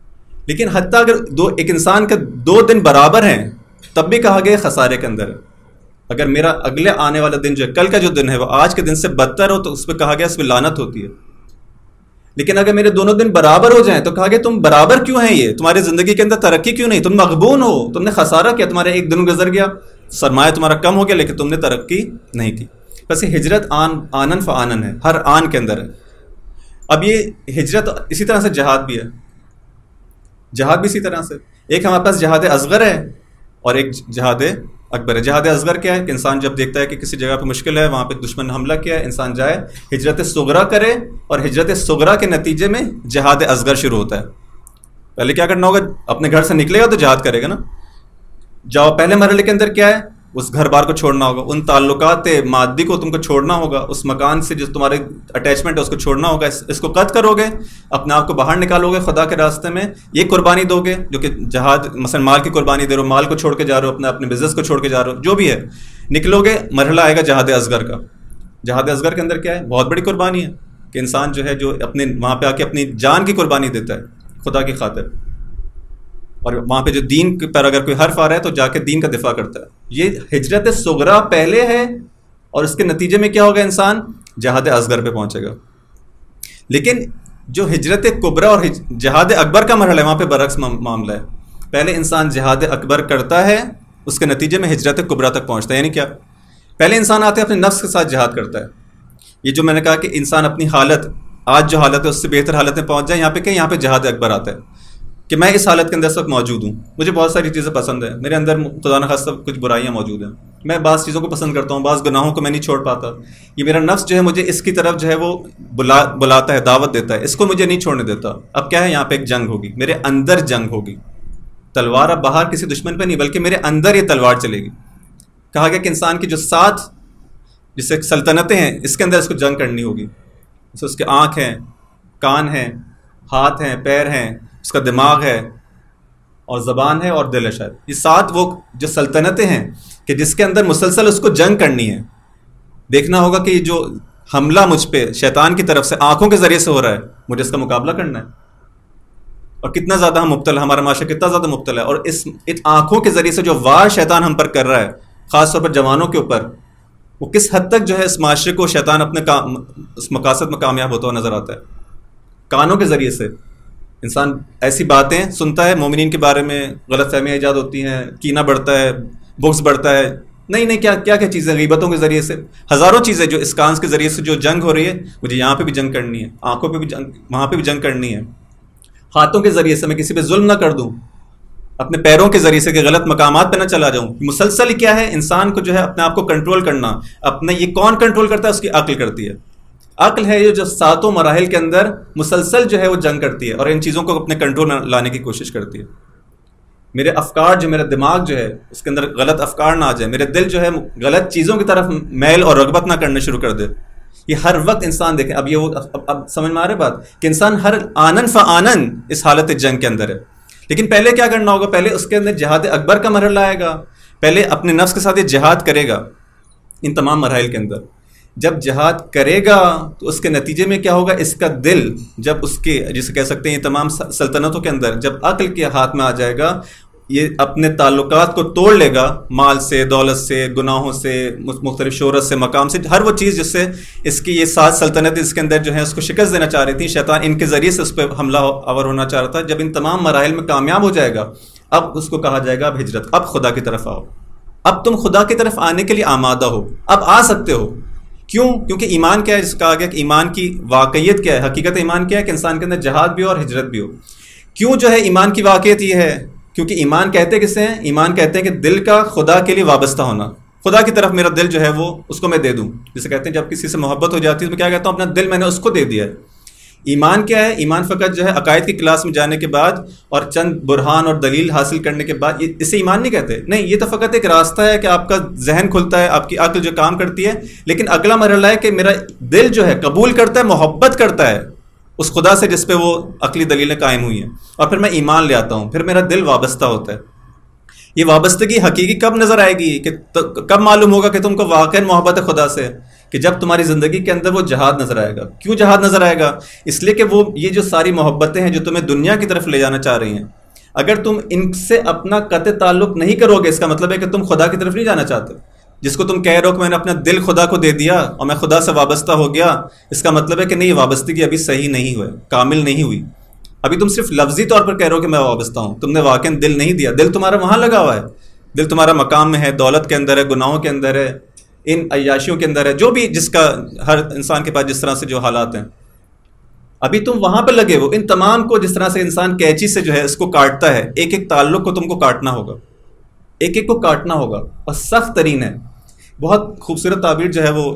لیکن حتیٰ اگر ایک انسان کا 2 دن برابر ہیں تب بھی کہا گیا خسارے کے اندر. اگر میرا اگلے آنے والا دن جو ہے، کل کا جو دن ہے وہ آج کے دن سے بدتر ہو تو اس پہ کہا گیا اس پہ لعنت ہوتی ہے. لیکن اگر میرے دونوں دن برابر ہو جائیں تو کہا گیا تم برابر کیوں ہیں، یہ تمہاری زندگی کے اندر ترقی کیوں نہیں، تم مغبون ہو، تم نے خسارہ کیا، تمہارے ایک دن گزر گیا، سرمایہ تمہارا کم ہو گیا لیکن تم نے ترقی نہیں کی. بس یہ ہجرت آنن فآنن ہے، ہر آن کے اندر ہے. اب یہ ہجرت اسی طرح سے جہاد بھی ہے، جہاد بھی اسی طرح سے. ایک ہمارے پاس جہاد اصغر ہے اور ایک جہاد اکبر ہے. جہاد اصغر کیا ہے کہ انسان جب دیکھتا ہے کہ کسی جگہ پہ مشکل ہے، وہاں پہ دشمن حملہ کیا ہے، انسان جائے ہجرت صغرا کرے، اور ہجرت صغرا کے نتیجے میں جہاد اصغر شروع ہوتا ہے. پہلے کیا کرنا ہوگا، اپنے گھر سے نکلے گا تو جہاد کرے گا نا. جاؤ پہلے مرحلے کے اندر کیا ہے، اس گھر بار کو چھوڑنا ہوگا، ان تعلقات مادی کو تم کو چھوڑنا ہوگا، اس مکان سے جو تمہارے اٹیچمنٹ ہے اس کو چھوڑنا ہوگا، اس کو قطع کرو گے، اپنے آپ کو باہر نکالو گے خدا کے راستے میں، یہ قربانی دو گے جو کہ جہاد مثلا مال کی قربانی دے رہے ہو، مال کو چھوڑ کے جا رہے ہو، اپنے بزنس کو چھوڑ کے جا رہے ہو، جو بھی ہے نکلو گے. مرحلہ آئے گا جہاد اصغر کا. جہاد اصغر کے اندر کیا ہے، بہت بڑی قربانی ہے کہ انسان جو ہے جو اپنے وہاں پہ آ کے اپنی جان کی قربانی دیتا ہے خدا کی خاطر، اور وہاں پہ جو دین پر اگر کوئی حرف آ رہا ہے تو جا کے دین کا دفاع کرتا ہے. یہ ہجرت صغرا پہلے ہے اور اس کے نتیجے میں کیا ہوگا، انسان جہاد اصغر پہ پہنچے گا. لیکن جو ہجرت کبرا اور جہاد اکبر کا مرحلہ ہے وہاں پہ برعکس معاملہ ہے. پہلے انسان جہاد اکبر کرتا ہے، اس کے نتیجے میں ہجرت کبرا تک پہنچتا ہے. یعنی کیا، پہلے انسان آتے ہیں اپنے نفس کے ساتھ جہاد کرتا ہے. یہ جو میں نے کہا کہ انسان اپنی حالت آج جو حالت ہے اس سے بہتر حالت میں پہنچ جائے، یہاں پہ کہ یہاں پہ جہاد اکبر آتا ہے کہ میں اس حالت کے اندر اس وقت موجود ہوں، مجھے بہت ساری چیزیں پسند ہیں، میرے اندر خدا نخواستہ کچھ برائیاں موجود ہیں، میں بعض چیزوں کو پسند کرتا ہوں، بعض گناہوں کو میں نہیں چھوڑ پاتا. یہ میرا نفس جو ہے مجھے اس کی طرف جو ہے وہ بلاتا ہے، دعوت دیتا ہے، اس کو مجھے نہیں چھوڑنے دیتا. اب کیا ہے، یہاں پہ ایک جنگ ہوگی، میرے اندر جنگ ہوگی. تلوار اب باہر کسی دشمن پہ نہیں بلکہ میرے اندر یہ تلوار چلے گی. کہا گیا کہ انسان کی جو 7 جیسے سلطنتیں ہیں اس کے اندر اس کو جنگ کرنی ہوگی. جیسے اس کے آنکھ ہیں، کان ہیں، ہاتھ ہیں، پیر ہیں، اس کا دماغ ہے اور زبان ہے اور دل ہے. شاید یہ 7 وہ جو سلطنتیں ہیں کہ جس کے اندر مسلسل اس کو جنگ کرنی ہے. دیکھنا ہوگا کہ یہ جو حملہ مجھ پہ شیطان کی طرف سے آنکھوں کے ذریعے سے ہو رہا ہے، مجھے اس کا مقابلہ کرنا ہے. اور کتنا زیادہ ہم مبتلا، ہمارا معاشرہ کتنا زیادہ مبتلا ہے، اور اس آنکھوں کے ذریعے سے جو وار شیطان ہم پر کر رہا ہے، خاص طور پر جوانوں کے اوپر، وہ کس حد تک جو ہے اس معاشرے کو شیطان اپنے اس مقاصد میں کامیاب ہوتا ہوا نظر آتا ہے. کانوں کے ذریعے سے انسان ایسی باتیں سنتا ہے، مومنین کے بارے میں غلط فہمیاں ایجاد ہوتی ہیں، کینہ بڑھتا ہے، بغض بڑھتا ہے، نہیں کیا کیا چیزیں، غیبتوں کے ذریعے سے ہزاروں چیزیں جو اس کان کے ذریعے سے جو جنگ ہو رہی ہے، مجھے یہاں پہ بھی جنگ کرنی ہے، آنکھوں پہ بھی جنگ، وہاں پہ بھی جنگ کرنی ہے. ہاتھوں کے ذریعے سے میں کسی پہ ظلم نہ کر دوں، اپنے پیروں کے ذریعے سے کہ غلط مقامات پہ نہ چلا جاؤں. مسلسل کیا ہے، انسان کو جو ہے اپنے آپ کو کنٹرول کرنا. اپنے یہ کون کنٹرول کرتا ہے، اس کی عقل کرتی ہے. عقل ہے یہ جو 7 مراحل کے اندر مسلسل جو ہے وہ جنگ کرتی ہے اور ان چیزوں کو اپنے کنٹرول میں لانے کی کوشش کرتی ہے. میرے افکار جو، میرا دماغ جو ہے اس کے اندر غلط افکار نہ آ جائے، میرے دل جو ہے غلط چیزوں کی طرف میل اور رغبت نہ کرنے شروع کر دے. یہ ہر وقت انسان دیکھیں، اب یہ وہ اب سمجھ میں آ رہی بات کہ انسان ہر آنن فآنن اس حالت جنگ کے اندر ہے. لیکن پہلے کیا کرنا ہوگا، پہلے اس کے اندر جہاد اکبر کا مرحلہ آئے گا، پہلے اپنے نفس کے ساتھ یہ جہاد کرے گا ان تمام مراحل کے اندر. جب جہاد کرے گا تو اس کے نتیجے میں کیا ہوگا، اس کا دل جب اس کے جسے کہہ سکتے ہیں یہ تمام سلطنتوں کے اندر جب عقل کے ہاتھ میں آ جائے گا، یہ اپنے تعلقات کو توڑ لے گا، مال سے، دولت سے، گناہوں سے، مختلف شہرت سے، مقام سے، ہر وہ چیز جس سے اس کی یہ 7 سلطنتیں اس کے اندر جو ہیں اس کو شکست دینا چاہ رہی تھیں، شیطان ان کے ذریعے سے اس پہ حملہ آور ہونا چاہ رہا تھا. جب ان تمام مراحل میں کامیاب ہو جائے گا، اب اس کو کہا جائے گا اب ہجرت، اب خدا کی طرف آؤ، اب تم خدا کی طرف آنے کے لیے آمادہ ہو، اب آ سکتے ہو. کیوں؟ کیونکہ ایمان کیا ہے، جس کہا گیا کہ ایمان کی واقعیت کیا ہے، حقیقت ایمان کیا ہے کہ انسان کے اندر جہاد بھی ہو اور ہجرت بھی ہو. کیوں جو ہے ایمان کی واقعیت یہ ہے، کیونکہ ایمان کہتے کسے ہیں، ایمان کہتے ہیں کہ دل کا خدا کے لیے وابستہ ہونا، خدا کی طرف میرا دل جو ہے وہ اس کو میں دے دوں. جسے کہتے ہیں جب کسی سے محبت ہو جاتی ہے تو میں کیا کہتا ہوں، اپنا دل میں نے اس کو دے دیا ہے. ایمان کیا ہے، ایمان فقط جو ہے عقائد کی کلاس میں جانے کے بعد اور چند برہان اور دلیل حاصل کرنے کے بعد اسے ایمان نہیں کہتے، نہیں، یہ تو فقط ایک راستہ ہے کہ آپ کا ذہن کھلتا ہے، آپ کی عقل جو کام کرتی ہے. لیکن اگلا مرحلہ ہے کہ میرا دل جو ہے قبول کرتا ہے، محبت کرتا ہے اس خدا سے جس پہ وہ عقلی دلیلیں قائم ہوئی ہیں، اور پھر میں ایمان لے آتا ہوں، پھر میرا دل وابستہ ہوتا ہے. یہ وابستگی حقیقی کب نظر آئے گی، کہ کب معلوم ہوگا کہ تم کو واقعی محبت ہے خدا سے، کہ جب تمہاری زندگی کے اندر وہ جہاد نظر آئے گا. کیوں جہاد نظر آئے گا؟ اس لیے کہ وہ یہ جو ساری محبتیں ہیں جو تمہیں دنیا کی طرف لے جانا چاہ رہی ہیں، اگر تم ان سے اپنا قطع تعلق نہیں کرو گے، اس کا مطلب ہے کہ تم خدا کی طرف نہیں جانا چاہتے. جس کو تم کہہ رہے ہو کہ میں نے اپنا دل خدا کو دے دیا اور میں خدا سے وابستہ ہو گیا، اس کا مطلب ہے کہ نہیں، یہ وابستگی ابھی صحیح نہیں ہوئے، کامل نہیں ہوئی. ابھی تم صرف لفظی طور پر کہہ رہے ہو کہ میں وابستہ ہوں، تم نے واقعا دل نہیں دیا. دل تمہارا وہاں لگا ہوا ہے، دل تمہارا مقام میں ہے، دولت کے اندر ہے، گناہوں کے اندر ہے، ان عیاشیوں کے اندر ہے، جو بھی جس کا ہر انسان کے پاس جس طرح سے جو حالات ہیں، ابھی تم وہاں پہ لگے ہو. ان تمام کو جس طرح سے انسان کینچی سے جو ہے اس کو کاٹتا ہے، ایک ایک تعلق کو تم کو کاٹنا ہوگا، ایک ایک کو کاٹنا ہوگا، اور سخت ترین ہے. بہت خوبصورت تعبیر جو ہے وہ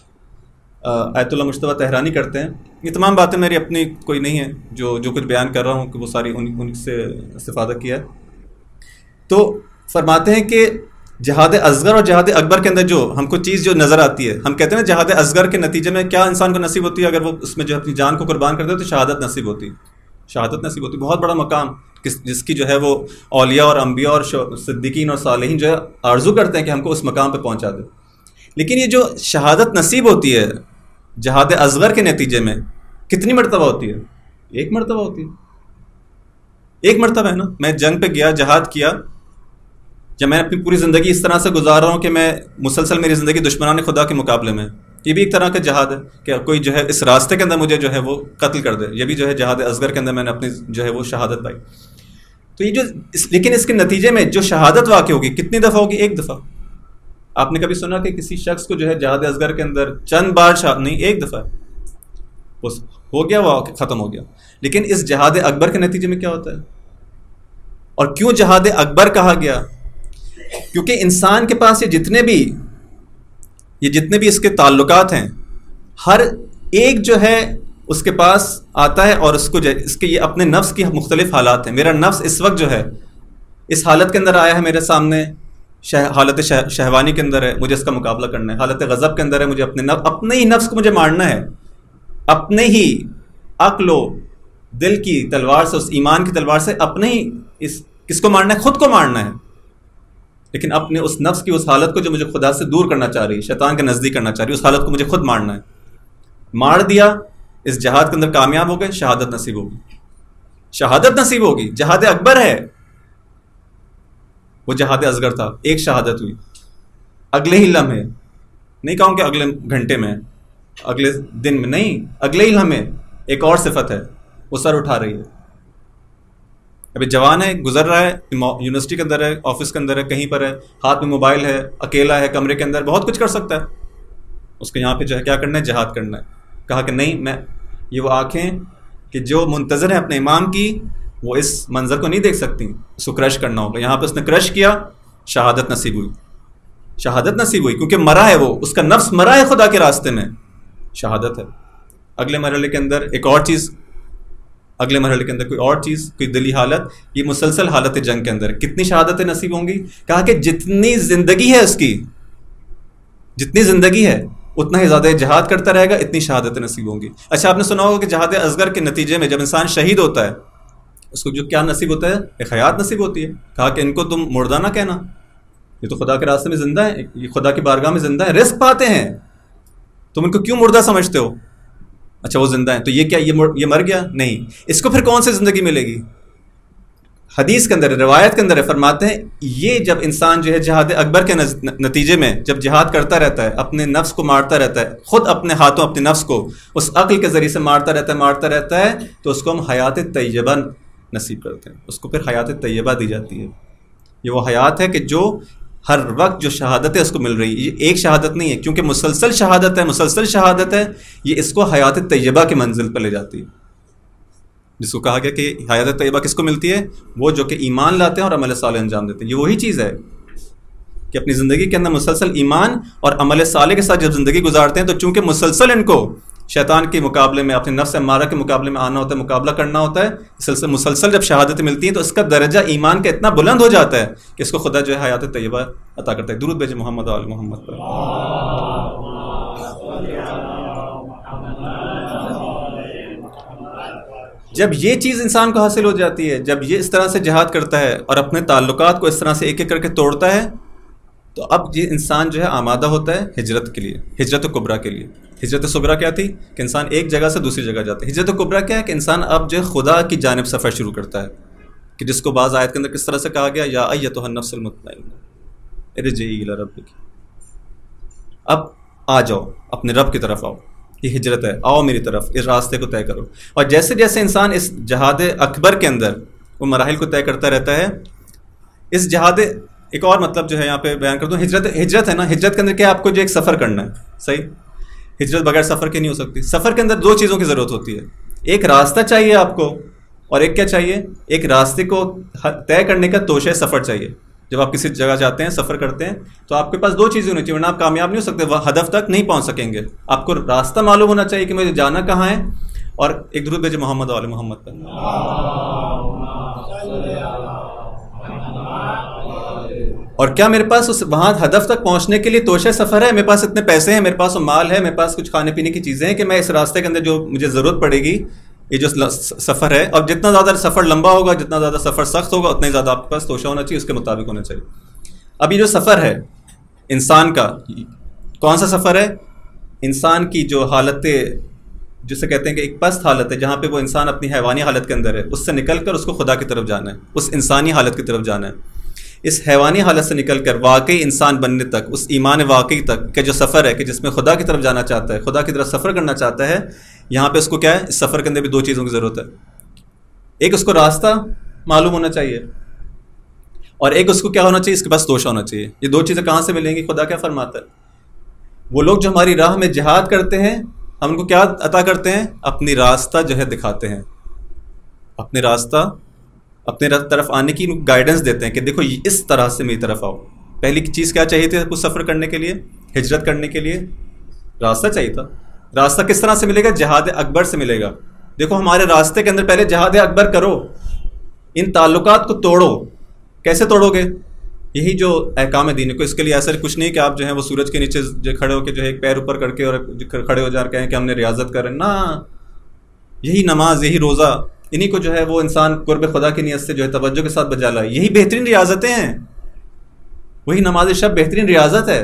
آیت اللہ مجتبیٰ تہرانی کرتے ہیں. یہ تمام باتیں میری اپنی کوئی نہیں ہیں، جو کچھ بیان کر رہا ہوں کہ وہ ساری ان سے استفادہ کیا ہے. تو فرماتے ہیں کہ جہاد اصغر اور جہاد اکبر کے اندر جو ہم کو چیز جو نظر آتی ہے، ہم کہتے ہیں جہاد اصغر کے نتیجے میں کیا انسان کو نصیب ہوتی ہے؟ اگر وہ اس میں جو اپنی جان کو قربان کر دے تو شہادت نصیب ہوتی ہے. شہادت نصیب ہوتی ہے، بہت بڑا مقام جس کی جو ہے وہ اولیاء اور انبیاء اور صدیقین اور صالحین جو ہے آرزو کرتے ہیں کہ ہم کو اس مقام پہ پہنچا دے. لیکن یہ جو شہادت نصیب ہوتی ہے جہاد اصغر کے نتیجے میں، کتنی مرتبہ ہوتی ہے؟ ایک مرتبہ ہوتی ہے. ایک مرتبہ ہے نا. میں جنگ پہ گیا، جہاد کیا، جب میں اپنی پوری زندگی اس طرح سے گزار رہا ہوں کہ میں مسلسل میری زندگی دشمنان خدا کے مقابلے میں، یہ بھی ایک طرح کا جہاد ہے کہ کوئی جو ہے اس راستے کے اندر مجھے جو ہے وہ قتل کر دے. یہ بھی جو ہے جہاد اصغر کے اندر میں نے اپنی جو ہے وہ شہادت پائی. تو یہ جو لیکن اس کے نتیجے میں جو شہادت واقع ہوگی کتنی دفعہ ہوگی؟ ایک دفعہ. آپ نے کبھی سنا کہ کسی شخص کو جو ہے جہاد اصغر کے اندر چند بار نہیں، ایک دفعہ بس ہو گیا، وہ ختم ہو گیا. لیکن اس جہاد اکبر کے نتیجے میں کیا ہوتا ہے؟ اور کیوں جہاد اکبر کہا گیا؟ کیونکہ انسان کے پاس یہ جتنے بھی اس کے تعلقات ہیں، ہر ایک جو ہے اس کے پاس آتا ہے اور اس کو اس کے یہ اپنے نفس کی مختلف حالات ہیں. میرا نفس اس وقت جو ہے اس حالت کے اندر آیا ہے، میرے سامنے حالت شہوانی کے اندر ہے، مجھے اس کا مقابلہ کرنا ہے. حالت غضب کے اندر ہے، مجھے اپنے ہی نفس کو مجھے مارنا ہے، اپنے ہی عقل و دل کی تلوار سے، اس ایمان کی تلوار سے اپنے ہی کس کو مارنا ہے؟ خود کو مارنا ہے. لیکن اپنے اس نفس کی اس حالت کو جو مجھے خدا سے دور کرنا چاہ رہی ہے، شیطان کے نزدیک کرنا چاہ رہی ہے، اس حالت کو مجھے خود مارنا ہے. مار دیا، اس جہاد کے اندر کامیاب ہو گئے، شہادت نصیب ہوگی. شہادت نصیب ہوگی. جہاد اکبر ہے، وہ جہاد اصغر تھا. ایک شہادت ہوئی اگلے ہی لمحے، نہیں کہوں کہ اگلے گھنٹے میں، اگلے دن میں نہیں، اگلے ہی لمحے ایک اور صفت ہے، وہ سر اٹھا رہی ہے. ابھی جوان ہے، گزر رہا ہے، یونیورسٹی کے اندر ہے، آفس کے اندر ہے، کہیں پر ہے، ہاتھ میں موبائل ہے، اکیلا ہے، کمرے کے اندر بہت کچھ کر سکتا ہے. اس کو یہاں پہ جو ہے کیا کرنا ہے؟ جہاد کرنا ہے. کہا کہ نہیں، میں یہ وہ آنکھیں کہ جو منتظر ہیں اپنے امام کی، وہ اس منظر کو نہیں دیکھ سکتی، اس کو کرش کرنا ہوگا. یہاں پہ اس نے کرش کیا، شہادت نصیب ہوئی. شہادت نصیب ہوئی کیونکہ مرا ہے، وہ اس کا نفس مرا ہے خدا کے راستے میں، شہادت ہے. اگلے مرحلے کے اندر ایک اور چیز، اگلے مرحلے کے اندر کوئی اور چیز، کوئی دلی حالت. یہ مسلسل حالت جنگ کے اندر کتنی شہادتیں نصیب ہوں گی؟ کہا کہ جتنی زندگی ہے اس کی، جتنی زندگی ہے اتنا ہی زیادہ جہاد کرتا رہے گا، اتنی شہادتیں نصیب ہوں گی. اچھا، آپ نے سنا ہوگا کہ جہاد اصغر کے نتیجے میں جب انسان شہید ہوتا ہے اس کو جو کیا نصیب ہوتا ہے؟ ایک حیات نصیب ہوتی ہے. کہا کہ ان کو تم مردہ نہ کہنا، یہ تو خدا کے راستے میں زندہ ہے، یہ خدا کی بارگاہ میں زندہ ہے، رزق پاتے ہیں، تم ان کو کیوں مردہ سمجھتے ہو؟ اچھا وہ زندہ ہیں تو یہ کیا یہ مر گیا؟ نہیں. اس کو پھر کون سی زندگی ملے گی؟ حدیث کے اندر، روایت کے اندر فرماتے ہیں یہ جب انسان جو ہے جہاد اکبر کے نتیجے میں جب جہاد کرتا رہتا ہے، اپنے نفس کو مارتا رہتا ہے، خود اپنے ہاتھوں اپنے نفس کو اس عقل کے ذریعے سے مارتا رہتا ہے تو اس کو ہم حیات طیبہ نصیب کرتے ہیں. اس کو پھر حیات طیبہ دی جاتی ہے. یہ وہ حیات ہے کہ جو ہر وقت جو شہادت ہے اس کو مل رہی ہے. یہ ایک شہادت نہیں ہے، کیونکہ مسلسل شہادت ہے، یہ اس کو حیات طیبہ کی منزل پر لے جاتی ہے. جس کو کہا گیا کہ حیات طیبہ کس کو ملتی ہے؟ وہ جو کہ ایمان لاتے ہیں اور عمل صالح انجام دیتے ہیں. یہ وہی چیز ہے کہ اپنی زندگی کے اندر مسلسل ایمان اور عمل صالح کے ساتھ جب زندگی گزارتے ہیں تو چونکہ مسلسل ان کو شیطان کے مقابلے میں، اپنے نفس امارہ کے مقابلے میں آنا ہوتا ہے، مقابلہ کرنا ہوتا ہے، مسلسل جب شہادتیں ملتی ہیں تو اس کا درجہ ایمان کا اتنا بلند ہو جاتا ہے کہ اس کو خدا جو ہے حیات طیبہ عطا کرتا ہے. درود بھیجیں محمد و آل محمد پر. جب یہ چیز انسان کو حاصل ہو جاتی ہے، جب یہ اس طرح سے جہاد کرتا ہے اور اپنے تعلقات کو اس طرح سے ایک ایک کر کے توڑتا ہے، تو اب یہ انسان جو ہے آمادہ ہوتا ہے ہجرت کے لیے، ہجرت کبریٰ کے لیے. ہجرت صغریٰ کیا تھی کہ انسان ایک جگہ سے دوسری جگہ جاتا ہے. ہجرت کبریٰ کیا ہے کہ انسان اب جو ہے خدا کی جانب سفر شروع کرتا ہے، کہ جس کو بعض آیت کے اندر کس طرح سے کہا گیا، یا ایتھا النفس المطمئنہ ارجعی الی ربک، اب آ جاؤ اپنے رب کی طرف آؤ. یہ ہجرت ہے، آؤ میری طرف، اس راستے کو طے کرو. اور جیسے جیسے انسان اس جہاد اکبر کے اندر وہ مراحل کو طے کرتا رہتا ہے، اس جہاد ایک اور مطلب جو ہے یہاں پہ بیان کر دوں. ہجرت ہے نا، ہجرت کے اندر کیا آپ کو جو ایک سفر کرنا ہے، صحیح. ہجرت بغیر سفر کے نہیں ہو سکتی. سفر کے اندر دو چیزوں کی ضرورت ہوتی ہے، ایک راستہ چاہیے آپ کو، اور ایک کیا چاہیے، ایک راستے کو طے کرنے کا توشہ سفر چاہیے. جب آپ کسی جگہ جاتے ہیں، سفر کرتے ہیں، تو آپ کے پاس دو چیزیں ہونی چاہیے، ورنہ آپ کامیاب نہیں ہو سکتے، وہ ہدف تک نہیں پہنچ سکیں گے. آپ کو راستہ معلوم ہونا چاہیے کہ مجھے جانا کہاں ہے، اور ایک درود بھیجے محمد وعلی محمد پر. اور کیا میرے پاس اس وہاں ہدف تک پہنچنے کے لیے توشہ سفر ہے، میرے پاس اتنے پیسے ہیں، میرے پاس مال ہے، میرے پاس کچھ کھانے پینے کی چیزیں ہیں کہ میں اس راستے کے اندر جو مجھے ضرورت پڑے گی، یہ جو سفر ہے، اور جتنا زیادہ سفر لمبا ہوگا، جتنا زیادہ سفر سخت ہوگا، اتنا ہی زیادہ آپ کے پاس توشہ ہونا چاہیے، اس کے مطابق ہونا چاہیے. اب یہ جو سفر ہے انسان کا، کون سا سفر ہے؟ انسان کی جو حالت، جسے کہتے ہیں کہ ایک پست حالت ہے، جہاں پہ وہ انسان اپنی حیوانی حالت کے اندر ہے، اس سے نکل کر اس کو خدا کی طرف جانا ہے، اس انسانی حالت کی طرف جانا ہے. اس حیوانی حالت سے نکل کر واقعی انسان بننے تک، اس ایمان واقعی تک کہ جو سفر ہے، کہ جس میں خدا کی طرف جانا چاہتا ہے، خدا کی طرف سفر کرنا چاہتا ہے، یہاں پہ اس کو کیا ہے، اس سفر کے اندر بھی دو چیزوں کی ضرورت ہے. ایک اس کو راستہ معلوم ہونا چاہیے، اور ایک اس کو کیا ہونا چاہیے، اس کے پاس توشہ ہونا چاہیے. یہ دو چیزیں کہاں سے ملیں گی؟ خدا کیا فرماتا ہے، وہ لوگ جو ہماری راہ میں جہاد کرتے ہیں، ہم کو کیا عطا کرتے ہیں؟ اپنی راستہ جو ہے دکھاتے ہیں، اپنے راستہ، اپنے طرف آنے کی گائیڈنس دیتے ہیں کہ دیکھو اس طرح سے میری طرف آؤ. پہلی چیز کیا چاہیے تھی کچھ سفر کرنے کے لیے، ہجرت کرنے کے لیے؟ راستہ چاہیے تھا. راستہ کس طرح سے ملے گا؟ جہاد اکبر سے ملے گا. دیکھو ہمارے راستے کے اندر پہلے جہاد اکبر کرو، ان تعلقات کو توڑو. کیسے توڑو گے؟ یہی جو احکام دین کو، اس کے لیے ایسا کچھ نہیں کہ آپ جو ہیں وہ سورج کے نیچے جو کھڑے ہو کے جو ہے ایک پیر اوپر کر کے اور کھڑے ہو جا کر کہیں کہ ہم نے ریاضت کر رہے ہیں. نہ، یہی نماز، یہی روزہ، انہی کو جو ہے وہ انسان قرب خدا کی نیت سے جو ہے توجہ کے ساتھ بجا لائے. یہی بہترین ریاضتیں ہیں، وہی نماز شب بہترین ریاضت ہے.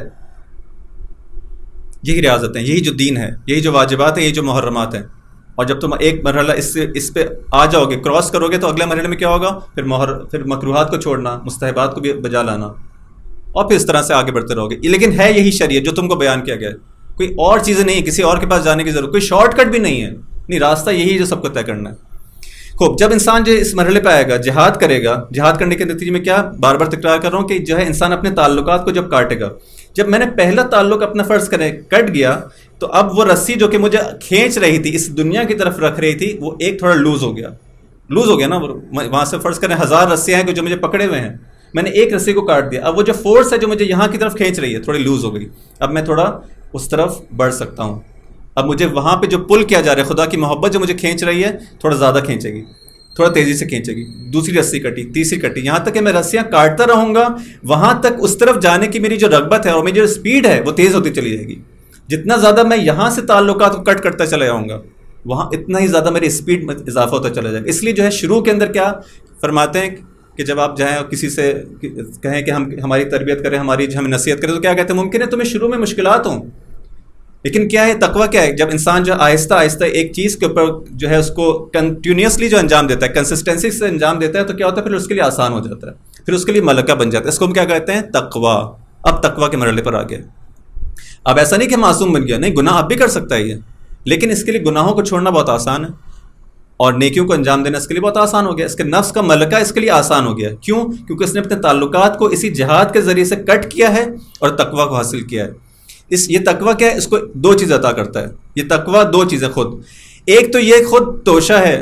یہی ریاضتیں، یہی جو دین ہے، یہی جو واجبات ہیں، یہی جو محرمات ہیں. اور جب تم ایک مرحلہ اس پہ آ جاؤ گے، کراس کرو گے، تو اگلے مرحلے میں کیا ہوگا؟ پھر مکروہات کو چھوڑنا، مستحبات کو بھی بجا لانا، اور پھر اس طرح سے آگے بڑھتے رہو گے. لیکن ہے یہی شریعت جو تم کو بیان کیا گیا ہے، کوئی اور چیزیں نہیں، کسی اور کے پاس جانے کی ضرورت، کوئی شارٹ کٹ بھی نہیں ہے. نہیں، راستہ یہی جو سب کو طے کرنا ہے. خوب، جب انسان جو اس مرحلے پہ آئے گا، جہاد کرے گا، جہاد کرنے کے نتیجے میں کیا، بار بار تکرار کر رہا ہوں کہ جو ہے انسان اپنے تعلقات کو جب کاٹے گا. جب میں نے پہلا تعلق اپنا فرض کرے کٹ گیا، تو اب وہ رسی جو کہ مجھے کھینچ رہی تھی، اس دنیا کی طرف رکھ رہی تھی، وہ ایک تھوڑا لوز ہو گیا نا. وہاں سے فرض کریں 1000 رسیاں ہیں جو مجھے پکڑے ہوئے ہیں، میں نے ایک رسی کو کاٹ دیا. اب وہ جو فورس ہے جو مجھے یہاں کی طرف کھینچ رہی ہے، تھوڑی لوز ہو گئی. اب میں تھوڑا اس طرف بڑھ سکتا ہوں. اب مجھے وہاں پہ جو پل کیا جا رہا ہے، خدا کی محبت جو مجھے کھینچ رہی ہے، تھوڑا زیادہ کھینچے گی، تھوڑا تیزی سے کھینچے گی. دوسری رسی کٹی، تیسری کٹی، یہاں تک کہ میں رسیاں کاٹتا رہوں گا. وہاں تک اس طرف جانے کی میری جو رغبت ہے اور میری جو اسپیڈ ہے وہ تیز ہوتی چلی جائے گی. جتنا زیادہ میں یہاں سے تعلقات کو کٹ کرتا چلا جاؤں گا، وہاں اتنا ہی زیادہ میری اسپیڈ میں اضافہ ہوتا چلا جائے گا. اس لیے جو ہے شروع کے اندر کیا فرماتے ہیں کہ جب آپ جائیں اور کسی سے کہیں کہ ہماری تربیت کریں، ہماری ہمیں نصیحت کریں، تو کیا کہتے ہیں؟ ممکن ہے تمہیں شروع میں مشکلات ہوں، لیکن کیا ہے تقویٰ کیا ہے؟ جب انسان جو آہستہ آہستہ ایک چیز کے اوپر جو ہے اس کو کنٹینیوسلی جو انجام دیتا ہے، کنسسٹنسی سے انجام دیتا ہے، تو کیا ہوتا ہے؟ پھر اس کے لیے آسان ہو جاتا ہے، پھر اس کے لیے ملکہ بن جاتا ہے. اس کو ہم کیا کہتے ہیں؟ تقویٰ. اب تقویٰ کے مرحلے پر آ گئے. اب ایسا نہیں کہ معصوم بن گیا، نہیں، گناہ اب بھی کر سکتا ہے یہ، لیکن اس کے لیے گناہوں کو چھوڑنا بہت آسان ہے، اور نیکیوں کو انجام دینا اس کے لیے بہت آسان ہو گیا. اس کے نفس کا ملکہ اس کے لیے آسان ہو گیا. کیوں؟ کیونکہ اس نے اپنے تعلقات کو اسی جہاد کے ذریعے سے کٹ کیا ہے اور تقویٰ کو حاصل کیا ہے. یہ تقویٰ کیا ہے؟ اس کو دو چیز عطا کرتا ہے. یہ تقویٰ دو چیزیں خود، ایک تو یہ خود توشہ ہے،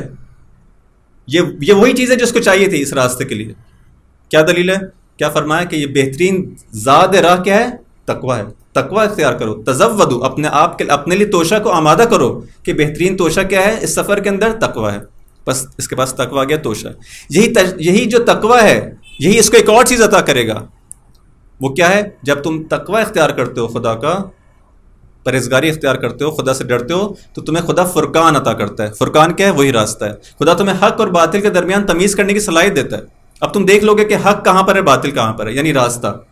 یہ وہی چیز ہے جو اس کو چاہیے تھی اس راستے کے لیے. کیا دلیل ہے؟ کیا فرمایا کہ یہ بہترین زاد راہ کیا ہے؟ تقویٰ ہے. تقویٰ اختیار کرو، تزودو، اپنے آپ کے اپنے لیے توشہ کو آمادہ کرو کہ بہترین توشہ کیا ہے اس سفر کے اندر؟ تقویٰ ہے. بس اس کے پاس تقویٰ آ گیا، توشہ. یہی جو تقویٰ ہے، یہی اس کو ایک اور چیز عطا کرے گا. وہ کیا ہے؟ جب تم تقویٰ اختیار کرتے ہو، خدا کا پرہیزگاری اختیار کرتے ہو، خدا سے ڈرتے ہو، تو تمہیں خدا فرقان عطا کرتا ہے. فرقان کیا ہے؟ وہی راستہ ہے. خدا تمہیں حق اور باطل کے درمیان تمیز کرنے کی صلاحیت دیتا ہے. اب تم دیکھ لو گے کہ حق کہاں پر ہے، باطل کہاں پر ہے، یعنی راستہ.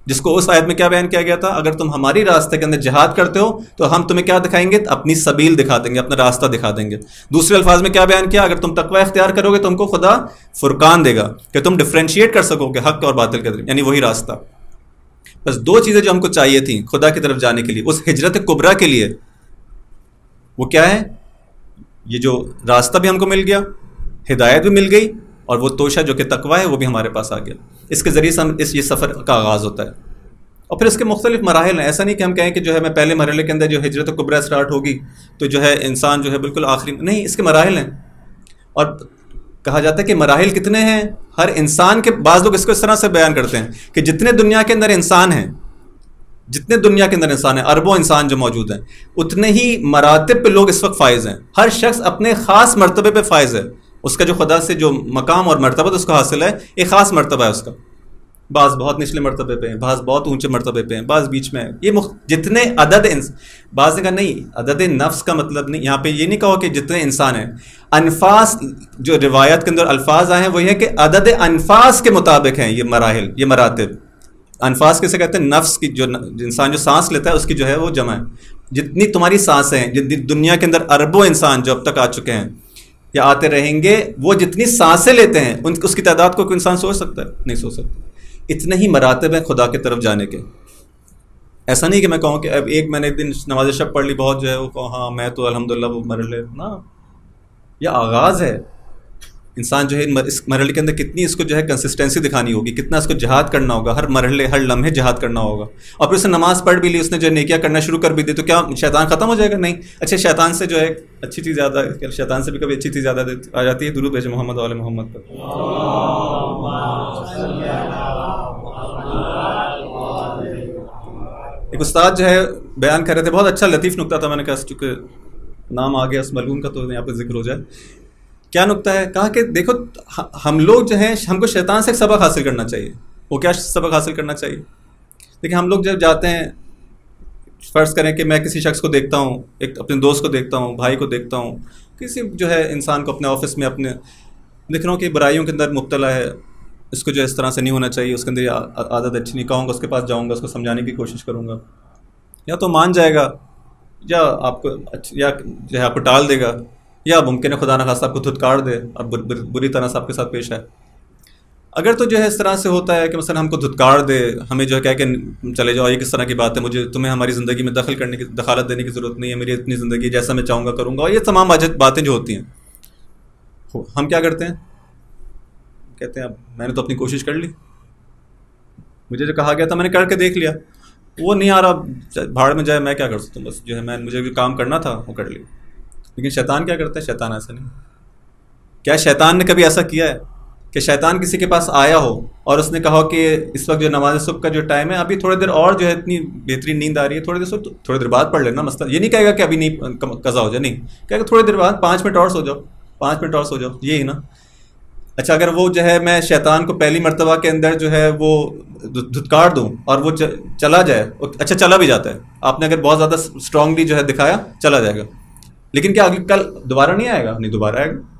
جس کو اس آیت میں کیا بیان کیا گیا تھا؟ اگر تم ہماری راستے کے اندر جہاد کرتے ہو تو ہم تمہیں کیا دکھائیں گے؟ اپنی سبیل دکھا دیں گے، اپنا راستہ دکھا دیں گے. دوسرے الفاظ میں کیا بیان کیا؟ اگر تم تقوی اختیار کرو گے تم کو خدا فرقان دے گا کہ تم ڈفرینشیٹ کر سکو گے حق اور باطل کے درمیان، یعنی وہی راستہ. بس دو چیزیں جو ہم کو چاہیے تھیں خدا کی طرف جانے کے لیے، اس ہجرت کبریٰ کے لیے، وہ کیا ہے؟ یہ جو راستہ بھی ہم کو مل گیا، ہدایت بھی مل گئی، اور وہ توشہ جو کہ تقوی ہے وہ بھی ہمارے پاس آ گیا. اس کے ذریعے سے ہم یہ سفر کا آغاز ہوتا ہے. اور پھر اس کے مختلف مراحل ہیں. ایسا نہیں کہ ہم کہیں کہ جو ہے میں پہلے مرحلے کے اندر جو ہجرت کبریٰ اسٹارٹ ہوگی تو جو ہے انسان جو ہے بالکل آخری، نہیں، اس کے مراحل ہیں. اور کہا جاتا ہے کہ مراحل کتنے ہیں ہر انسان کے. بعض لوگ اس کو اس طرح سے بیان کرتے ہیں کہ جتنے دنیا کے اندر انسان ہیں، جتنے دنیا کے اندر انسان ہیں، اربوں انسان جو موجود ہیں، اتنے ہی مراتب پہ لوگ اس وقت فائز ہیں. ہر شخص اپنے خاص مرتبے پہ فائز ہے. اس کا جو خدا سے جو مقام اور مرتبہ اس کو حاصل ہے، ایک خاص مرتبہ ہے اس کا. بعض بہت نچلے مرتبے پہ ہیں، بعض بہت اونچے مرتبے پہ ہیں، بعض بیچ میں ہیں. یہ جتنے عدد بعض نے کہا نہیں، عدد نفس کا مطلب نہیں، یہاں پہ یہ نہیں کہو کہ جتنے انسان ہیں. انفاس جو روایت کے اندر الفاظ آئے ہیں وہ یہ کہ عدد انفاس کے مطابق ہیں یہ مراحل، یہ مراتب. انفاس کسے کہتے ہیں؟ نفس کی، جو انسان جو سانس لیتا ہے اس کی جو ہے وہ جمع ہے. جتنی تمہاری سانسیں ہیں، جتنی دنیا کے اندر اربوں انسان جو اب تک آ چکے ہیں یا آتے رہیں گے، وہ جتنی سانسیں لیتے ہیں اس کی تعداد کو کوئی انسان سوچ سکتا ہے؟ نہیں سوچ سکتا. اتنے ہی مراتب ہیں خدا کی طرف جانے کے. ایسا نہیں کہ میں کہوں کہ اب ایک میں نے ایک دن نماز شب پڑھ لی بہت جو ہے وہ کہوں ہاں میں تو الحمدللہ وہ مرحلے نا. یہ آغاز ہے. انسان جو ہے اس مرحلے کے اندر کتنی اس کو جو ہے کنسسٹنسی دکھانی ہوگی، کتنا اس کو جہاد کرنا ہوگا، ہر مرحلے ہر لمحے جہاد کرنا ہوگا. اور پھر اس نے نماز پڑھ بھی لی، اس نے جو نیکیاں کرنا شروع کر بھی دی، تو کیا شیطان ختم ہو جائے گا؟ نہیں. اچھا، شیطان سے جو ہے اچھی چیز زیادہ، شیطان سے بھی کبھی اچھی چیز زیادہ آ جاتی ہے. درود بھیجیں محمد وعلی محمد پر. ایک استاد جو ہے بیان کر رہے تھے، بہت اچھا لطیف نکتہ تھا. میں نے کہا چونکہ نام آ گیا اس ملعون کا تو یہاں پہ ذکر ہو جائے. کیا نکتہ ہے؟ کہا کہ دیکھو ہم لوگ جو ہیں، ہم کو شیطان سے ایک سبق حاصل کرنا چاہیے. وہ کیا سبق حاصل کرنا چاہیے؟ دیکھیں ہم لوگ جب جاتے ہیں، فرض کریں کہ میں کسی شخص کو دیکھتا ہوں، ایک اپنے دوست کو دیکھتا ہوں، بھائی کو دیکھتا ہوں، کسی جو ہے انسان کو اپنے آفس میں اپنے دیکھ رہا ہوں کہ برائیوں کے اندر مبتلا ہے، اس کو جو اس طرح سے نہیں ہونا چاہیے، اس کے اندر یہ عادت اچھی نہیں. کہوں گا اس کے پاس جاؤں گا، اس کو سمجھانے کی کوشش کروں گا، یا تو مان جائے گا، یا آپ کو یا جو ہے آپ کو ٹال دے گا، یا ممکن ہے خدا نخواستہ آپ کو دھتکار دے اور بری طرح سے آپ کے ساتھ پیش آئے. اگر تو جو ہے اس طرح سے ہوتا ہے کہ مثلا ہم کو دھتکار دے، ہمیں جو ہے کہہ کہ چلے جاؤ، یہ کس طرح کی بات ہے، مجھے تمہیں ہماری زندگی میں دخالت دینے کی ضرورت نہیں ہے، میری اتنی زندگی جیسا میں چاہوں گا کروں گا، اور یہ تمام باتیں جو ہوتی ہیں، ہم کیا کرتے ہیں؟ کہتے ہیں اب میں نے تو اپنی کوشش کر لی، مجھے جو کہا گیا تھا میں نے کر کے دیکھ لیا، وہ نہیں آ رہا، بھاڑ میں جائے، میں کیا کر سکتا ہوں، بس جو ہے مجھے جو کام کرنا تھا وہ کر لیا. لیکن شیطان کیا کرتا ہے؟ شیطان ایسا نہیں. کیا شیطان نے کبھی ایسا کیا ہے کہ شیطان کسی کے پاس آیا ہو اور اس نے کہا کہ اس وقت جو نماز صبح کا جو ٹائم ہے، ابھی تھوڑی دیر اور جو ہے اتنی بہترین نیند آ رہی ہے، تھوڑی دیر بعد پڑھ لینا، مسئلہ یہ نہیں کہے گا کہ ابھی نہیں قضا ہو جائے، نہیں کہے گا تھوڑی دیر بعد 5 منٹ اور سو جاؤ، 5 منٹ اور سو جاؤ، یہی نا. اچھا، اگر وہ جو ہے میں شیطان کو پہلی مرتبہ کے اندر جو ہے وہ دھتکار دوں اور وہ چلا جائے، اچھا چلا بھی جاتا ہے، آپ نے اگر بہت زیادہ اسٹرانگلی جو ہے دکھایا، چلا جائے گا، لیکن کیا کل دوبارہ نہیں آئے گا؟ نہیں، دوبارہ آئے گا،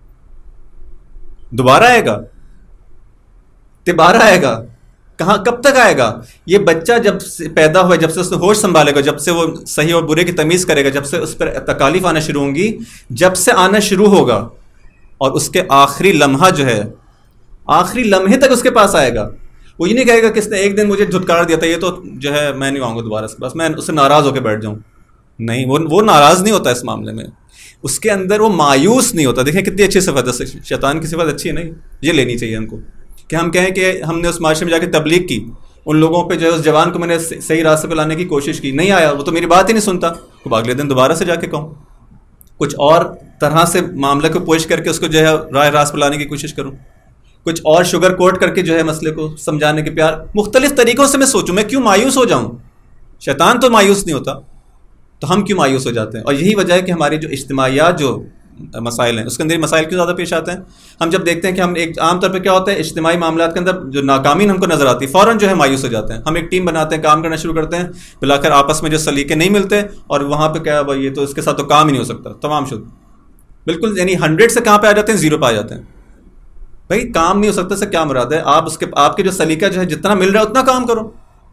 دوبارہ آئے گا، تبارہ آئے گا. کہاں کب تک آئے گا؟ یہ بچہ جب سے پیدا ہوا، جب سے اس نے ہوش سنبھالے گا، جب سے وہ صحیح اور برے کی تمیز کرے گا، جب سے اس پر تکالیف آنا شروع ہوں گی، جب سے آنا شروع ہوگا، اور اس کے آخری لمحہ جو ہے، آخری لمحے تک اس کے پاس آئے گا. وہ یہ نہیں کہے گا کہ اس نے ایک دن مجھے دھتکار دیا تھا، یہ تو جو ہے میں نہیں آؤں گا دوبارہ سے، بس میں اس سے ناراض ہو کے بیٹھ جاؤں. نہیں، وہ ناراض نہیں ہوتا اس معاملے میں، اس کے اندر وہ مایوس نہیں ہوتا. دیکھیں کتنی اچھی صفت ہے، شیطان کی صفت اچھی ہے، نہیں یہ لینی چاہیے ہم کو، کہ ہم کہیں کہ ہم نے اس معاشرے میں جا کے تبلیغ کی، ان لوگوں پہ جو ہے اس جوان کو میں نے صحیح راستے پہ لانے کی کوشش کی، نہیں آیا، وہ تو میری بات ہی نہیں سنتا، تو اگلے دن دوبارہ سے جا کے کہوں، کچھ اور طرح سے معاملے کو پوش کر کے اس کو جو ہے راہ راست پہ لانے کی کوشش کروں، کچھ اور شوگر کوٹ کر کے جو ہے مسئلے کو سمجھانے کے پیار مختلف طریقوں سے میں سوچوں. میں کیوں مایوس ہو جاؤں؟ شیطان تو مایوس نہیں ہوتا، تو ہم کیوں مایوس ہو جاتے ہیں؟ اور یہی وجہ ہے کہ ہماری جو اجتماعیات جو مسائل ہیں اس کے اندر مسائل کیوں زیادہ پیش آتے ہیں. ہم جب دیکھتے ہیں کہ ہم ایک عام طور پہ کیا ہوتا ہے، اجتماعی معاملات کے اندر جو ناکامی ہم کو نظر آتی ہے، فوراً جو ہے مایوس ہو جاتے ہیں. ہم ایک ٹیم بناتے ہیں، کام کرنا شروع کرتے ہیں، بلا کر آپس میں جو سلیقے نہیں ملتے، اور وہاں پہ کیا بھائی یہ تو اس کے ساتھ تو کام ہی نہیں ہو سکتا، تمام شد بالکل، یعنی 100 سے کہاں پہ آ جاتے ہیں، 0 پہ آ جاتے ہیں. بھائی کام نہیں ہو سکتا سے کیا مراد ہے؟ آپ کے جو سلیقہ جو ہے جتنا مل رہا ہے اتنا کام کرو.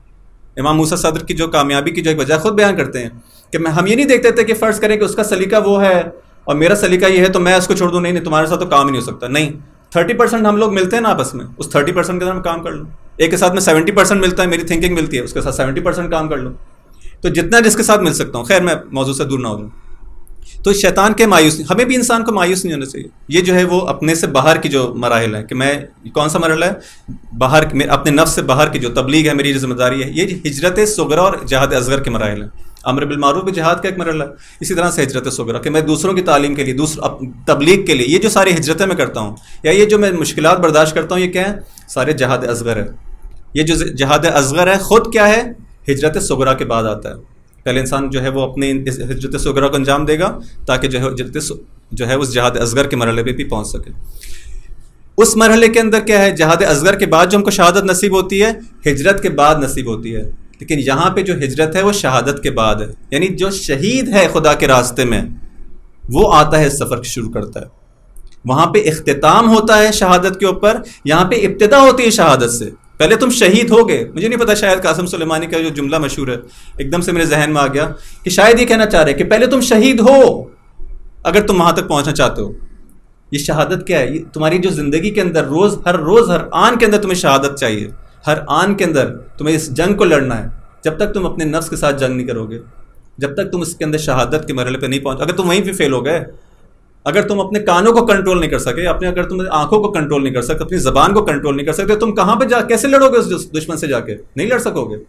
امام موسیٰ صدر کی جو کامیابی کی جو ایک وجہ خود بیان کرتے ہیں کہ ہم یہ نہیں دیکھتے تھے کہ فرض کریں کہ اس کا سلیقہ وہ ہے اور میرا سلیقہ یہ ہے تو میں اس کو چھوڑ دوں. نہیں تمہارے ساتھ تو کام ہی نہیں ہو سکتا. نہیں 30% ہم لوگ ملتے ہیں نا آپس میں, اس 30% کے اندر میں کام کر لوں. ایک کے ساتھ میں 70% ملتا ہے, میری تھنکنگ ملتی ہے, اس کے ساتھ 70% کام کر لوں. تو جتنا جس کے ساتھ مل سکتا ہوں. خیر میں موضوع سے دور نہ ہو جاؤں. تو شیطان کے مایوس, ہمیں بھی انسان کو مایوس نہیں ہونا چاہیے. یہ جو ہے وہ اپنے سے باہر کی جو مراحل ہیں کہ میں کون سا مرحلہ ہے باہر, اپنے نفس سے باہر کی جو تبلیغ ہے میری جو ذمہ داری ہے, یہ ہجرت صغرا اور جہاد اصغر کے مراحل ہیں. امر بالمعروف بھی جہاد کا ایک مرحلہ ہے. اسی طرح سے ہجرت صغرا کہ میں دوسروں کی تعلیم کے لیے, تبلیغ کے لیے, یہ جو ساری ہجرتیں میں کرتا ہوں یا یہ جو میں مشکلات برداشت کرتا ہوں, یہ کیا ہے؟ سارے جہاد اصغر ہے. یہ جو جہاد اصغر ہے خود کیا ہے؟ ہجرت صغرا کے بعد آتا ہے. پہلے انسان جو ہے وہ اپنی ہجرت صغرا کو انجام دے گا تاکہ جو ہے اس جہاد اصغر کے مرحلے پہ بھی پہنچ سکے. اس مرحلے کے اندر کیا ہے؟ جہاد اصغر کے بعد جو ہم کو شہادت نصیب ہوتی ہے, ہجرت کے بعد نصیب ہوتی ہے. لیکن یہاں پہ جو ہجرت ہے وہ شہادت کے بعد ہے. یعنی جو شہید ہے خدا کے راستے میں وہ آتا ہے, سفر شروع کرتا ہے. وہاں پہ اختتام ہوتا ہے شہادت کے اوپر, یہاں پہ ابتدا ہوتی ہے شہادت سے. پہلے تم شہید ہو گئے. مجھے نہیں پتا, شاید قاسم سلیمانی کا جو جملہ مشہور ہے ایک دم سے میرے ذہن میں آ گیا کہ شاید یہ کہنا چاہ رہے کہ پہلے تم شہید ہو اگر تم وہاں تک پہنچنا چاہتے ہو. یہ شہادت کیا ہے؟ یہ تمہاری جو زندگی کے اندر روز ہر آن کے اندر تمہیں شہادت چاہیے. ہر آن کے اندر تمہیں اس جنگ کو لڑنا ہے. جب تک تم اپنے نفس کے ساتھ جنگ نہیں کرو گے, جب تک تم اس کے اندر شہادت کے مرحلے پہ نہیں پہنچ, اگر تم وہیں پہ فیل ہو گئے, اگر تم اپنے کانوں کو کنٹرول نہیں کر سکے, اگر تم آنکھوں کو کنٹرول نہیں کر سکتے, اپنی زبان کو کنٹرول نہیں کر سکتے, تم کہاں پہ کیسے لڑو گے اس دشمن سے؟ جا کے نہیں لڑ سکو گے.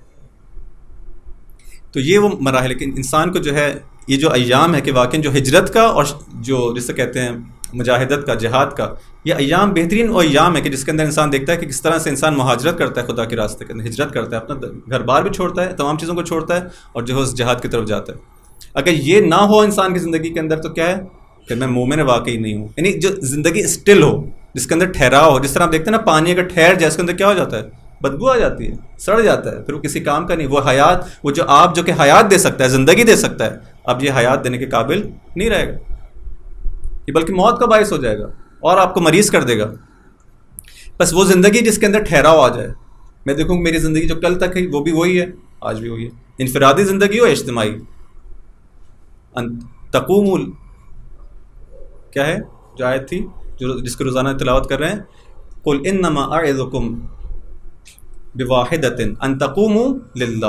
تو یہ وہ مراحل. لیکن انسان کو جو ہے یہ جو ایام ہے کہ واقعی جو ہجرت کا اور جو جسے کہتے ہیں مجاہدت کا, جہاد کا, یہ ایام بہترین وہ ایام ہے کہ جس کے اندر انسان دیکھتا ہے کہ کس طرح سے انسان مہاجرت کرتا ہے خدا کے راستے کے اندر, ہجرت کرتا ہے, اپنا گھر بار بھی چھوڑتا ہے, تمام چیزوں کو چھوڑتا ہے اور جو ہے اس جہاد کی طرف جاتا ہے. اگر یہ نہ ہو انسان کی زندگی کے اندر تو کیا ہے کہ میں مومن واقعی نہیں ہوں. یعنی جو زندگی اسٹل ہو, جس کے اندر ٹھہراؤ ہو, جس طرح آپ دیکھتے ہیں نا پانی اگر ٹھہر جائے اس کے اندر کیا ہو جاتا ہے؟ بدبو آ جاتی ہے, سڑ جاتا ہے, پھر وہ کسی کام کا نہیں. وہ حیات, وہ جو آپ جو کہ حیات دے سکتا ہے, زندگی دے سکتا ہے, اب یہ حیات دینے کے قابل نہیں رہے گا, یہ بلکہ موت کا باعث ہو جائے گا اور آپ کو مریض کر دے گا. بس وہ زندگی جس کے اندر ٹھہراؤ آ جائے. میں دیکھوں میری زندگی جو کل تک ہے وہ بھی وہی ہے, آج بھی وہی ہے. انفرادی زندگی ہو اجتماعی, تقوم کیا ہے جو آیت تھی جس کو روزانہ تلاوت کر رہے ہیں, قل انما اعظکم بواحدۃ ان تقوموا للہ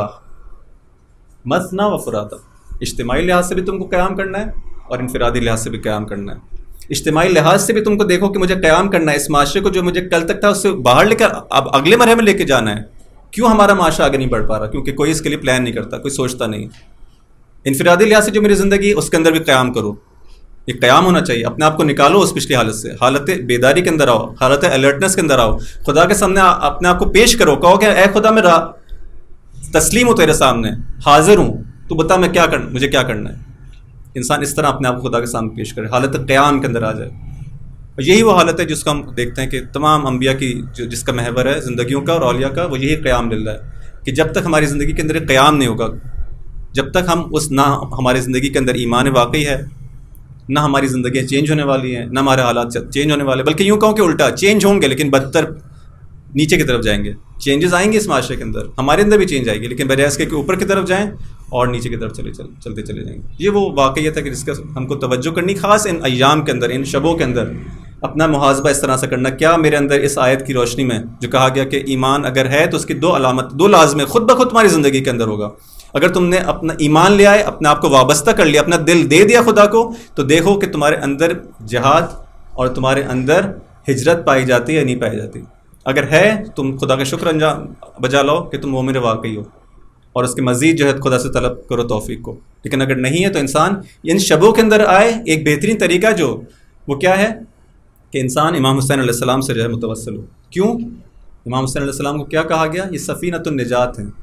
مثنی وفرادا. اجتماعی لحاظ سے بھی تم کو قیام کرنا ہے اور انفرادی لحاظ سے بھی قیام کرنا ہے. اجتماعی لحاظ سے بھی تم کو دیکھو کہ مجھے قیام کرنا ہے, اس معاشرے کو جو مجھے کل تک تھا اس سے باہر لے کر اب اگلے مرحلے میں لے کے جانا ہے. کیوں ہمارا معاشرہ آگے نہیں بڑھ پا رہا؟ کیونکہ کوئی اس کے لیے پلان نہیں کرتا, کوئی سوچتا نہیں. انفرادی لحاظ سے جو میری زندگی اس کے اندر بھی قیام کرو, یہ قیام ہونا چاہیے. اپنے آپ کو نکالو اس پچھلی حالت سے, حالت بیداری کے اندر آؤ, حالت الرٹنس کے اندر آؤ, خدا کے سامنے اپنے آپ کو پیش کرو, کہو کہ اے خدا میں تسلیم ہوں تیرے سامنے, حاضر ہوں, تو بتا میں کیا کرنا, مجھے کیا کرنا ہے. انسان اس طرح اپنے آپ کو خدا کے سامنے پیش کرے, حالت قیام کے اندر آ جائے. اور یہی وہ حالت ہے جس کو ہم دیکھتے ہیں کہ تمام انبیاء کی جس کا محور ہے زندگیوں کا اور اولیاء کا, وہ یہی قیام للہ ہے. کہ جب تک ہماری زندگی کے اندر قیام نہیں ہوگا, جب تک ہم نہ ہماری زندگی کے اندر ایمان واقعی ہے, نہ ہماری زندگیاں چینج ہونے والی ہیں, نہ ہمارے حالات چینج ہونے والے, بلکہ یوں کہوں کہ الٹا چینج ہوں گے لیکن بدتر نیچے کی طرف جائیں گے. چینجز آئیں گے اس معاشرے کے اندر, ہمارے اندر بھی چینج آئے گی, لیکن بجائے اس کے کہ اوپر کی طرف جائیں اور نیچے کی طرف چلتے چلے جائیں گے. یہ وہ واقعیت ہے کہ جس کا ہم کو توجہ کرنی, خاص ان ایام کے اندر, ان شبوں کے اندر اپنا محاسبہ اس طرح سے کرنا. کیا میرے اندر اس آیت کی روشنی میں جو کہا گیا کہ ایمان اگر ہے تو اس کی دو علامت, دو لازمیں خود بخود تمہاری زندگی کے اندر ہوگا. اگر تم نے اپنا ایمان لے آئے, اپنے آپ کو وابستہ کر لیا, اپنا دل دے دیا خدا کو, تو دیکھو کہ تمہارے اندر جہاد اور تمہارے اندر ہجرت پائی جاتی ہے یا نہیں پائی جاتی. اگر ہے تم خدا کا شکر بجا لاؤ کہ تم مومن واقعی ہو, اور اس کے مزید جو ہے خدا سے طلب کرو توفیق کو. لیکن اگر نہیں ہے تو انسان ان شبوں کے اندر آئے. ایک بہترین طریقہ جو وہ کیا ہے کہ انسان امام حسین علیہ السلام سے جو ہے متوسل ہو. کیوں؟ امام حسین علیہ السلام کو کیا کہا گیا؟ یہ سفینۃ النجات ہیں.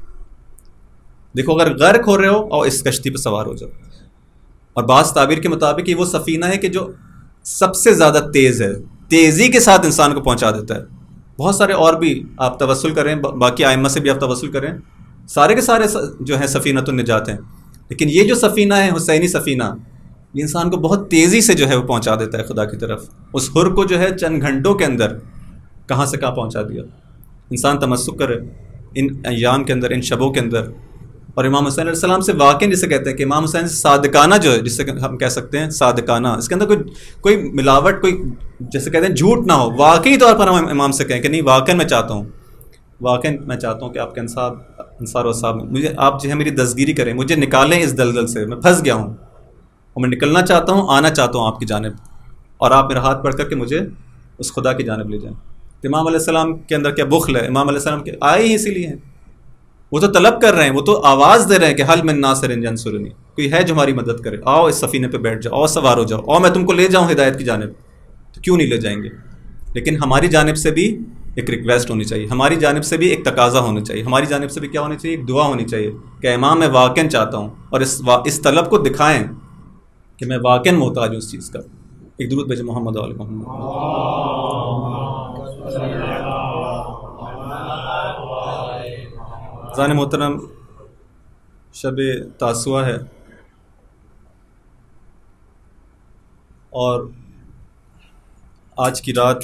دیکھو اگر غرق ہو رہے ہو اور اس کشتی پہ سوار ہو جاؤ. اور بعض تعبیر کے مطابق یہ وہ سفینہ ہے کہ جو سب سے زیادہ تیز ہے, تیزی کے ساتھ انسان کو پہنچا دیتا ہے. بہت سارے اور بھی آپ توسل کریں, باقی ائمہ سے بھی آپ توسل کریں, سارے کے سارے جو ہیں سفینۃ النجات ہیں. لیکن یہ جو سفینہ ہے حسینی سفینہ, یہ انسان کو بہت تیزی سے جو ہے وہ پہنچا دیتا ہے خدا کی طرف. اس حر کو جو ہے چند گھنٹوں کے اندر کہاں سے کہاں پہنچا دیا. انسان تمسک کرے, ان ایام کے اندر، ان شبوں کے اندر. اور امام حسین علیہ السلام سے واقعی جسے کہتے ہیں کہ امام حسین سے صادقانہ جو ہے، جسے ہم کہہ سکتے ہیں صادقانہ، اس کے اندر کوئی ملاوٹ، کوئی جیسے کہتے ہیں جھوٹ نہ ہو، واقعی طور پر ہم امام سے کہیں کہ نہیں واقعی میں چاہتا ہوں کہ آپ کے انصار و صاحب مجھے آپ جو ہے میری دستگیری کریں، مجھے نکالیں اس دلدل سے، میں پھنس گیا ہوں اور میں نکلنا چاہتا ہوں، آنا چاہتا ہوں آپ کی جانب، اور آپ میرا ہاتھ پکڑ کر کے مجھے اس خدا کی جانب لے جائیں. امام علیہ السلام کے اندر کیا بخل ہے؟ امام علیہ السلام کے آئے ہی اسی لیے ہیں، وہ تو طلب کر رہے ہیں، وہ تو آواز دے رہے ہیں کہ حل من ناصر ینصرنی، کوئی ہے جو ہماری مدد کرے، آؤ اس سفینے پہ بیٹھ جاؤ، آؤ سوار ہو جاؤ، اور میں تم کو لے جاؤں ہدایت کی جانب. تو کیوں نہیں لے جائیں گے؟ لیکن ہماری جانب سے بھی ایک ریکویسٹ ہونی چاہیے، ہماری جانب سے بھی ایک تقاضا ہونا چاہیے، ہماری جانب سے بھی کیا ہونی چاہیے؟ ایک دعا ہونی چاہیے کہ امام میں واقعاً چاہتا ہوں، اور اس طلب کو دکھائیں کہ میں واقعاً محتاج ہوں اس چیز کا. ایک درود بھیجیں محمد علیہ محمد. عزیزان محترم، شب تاسوعہ ہے، اور آج کی رات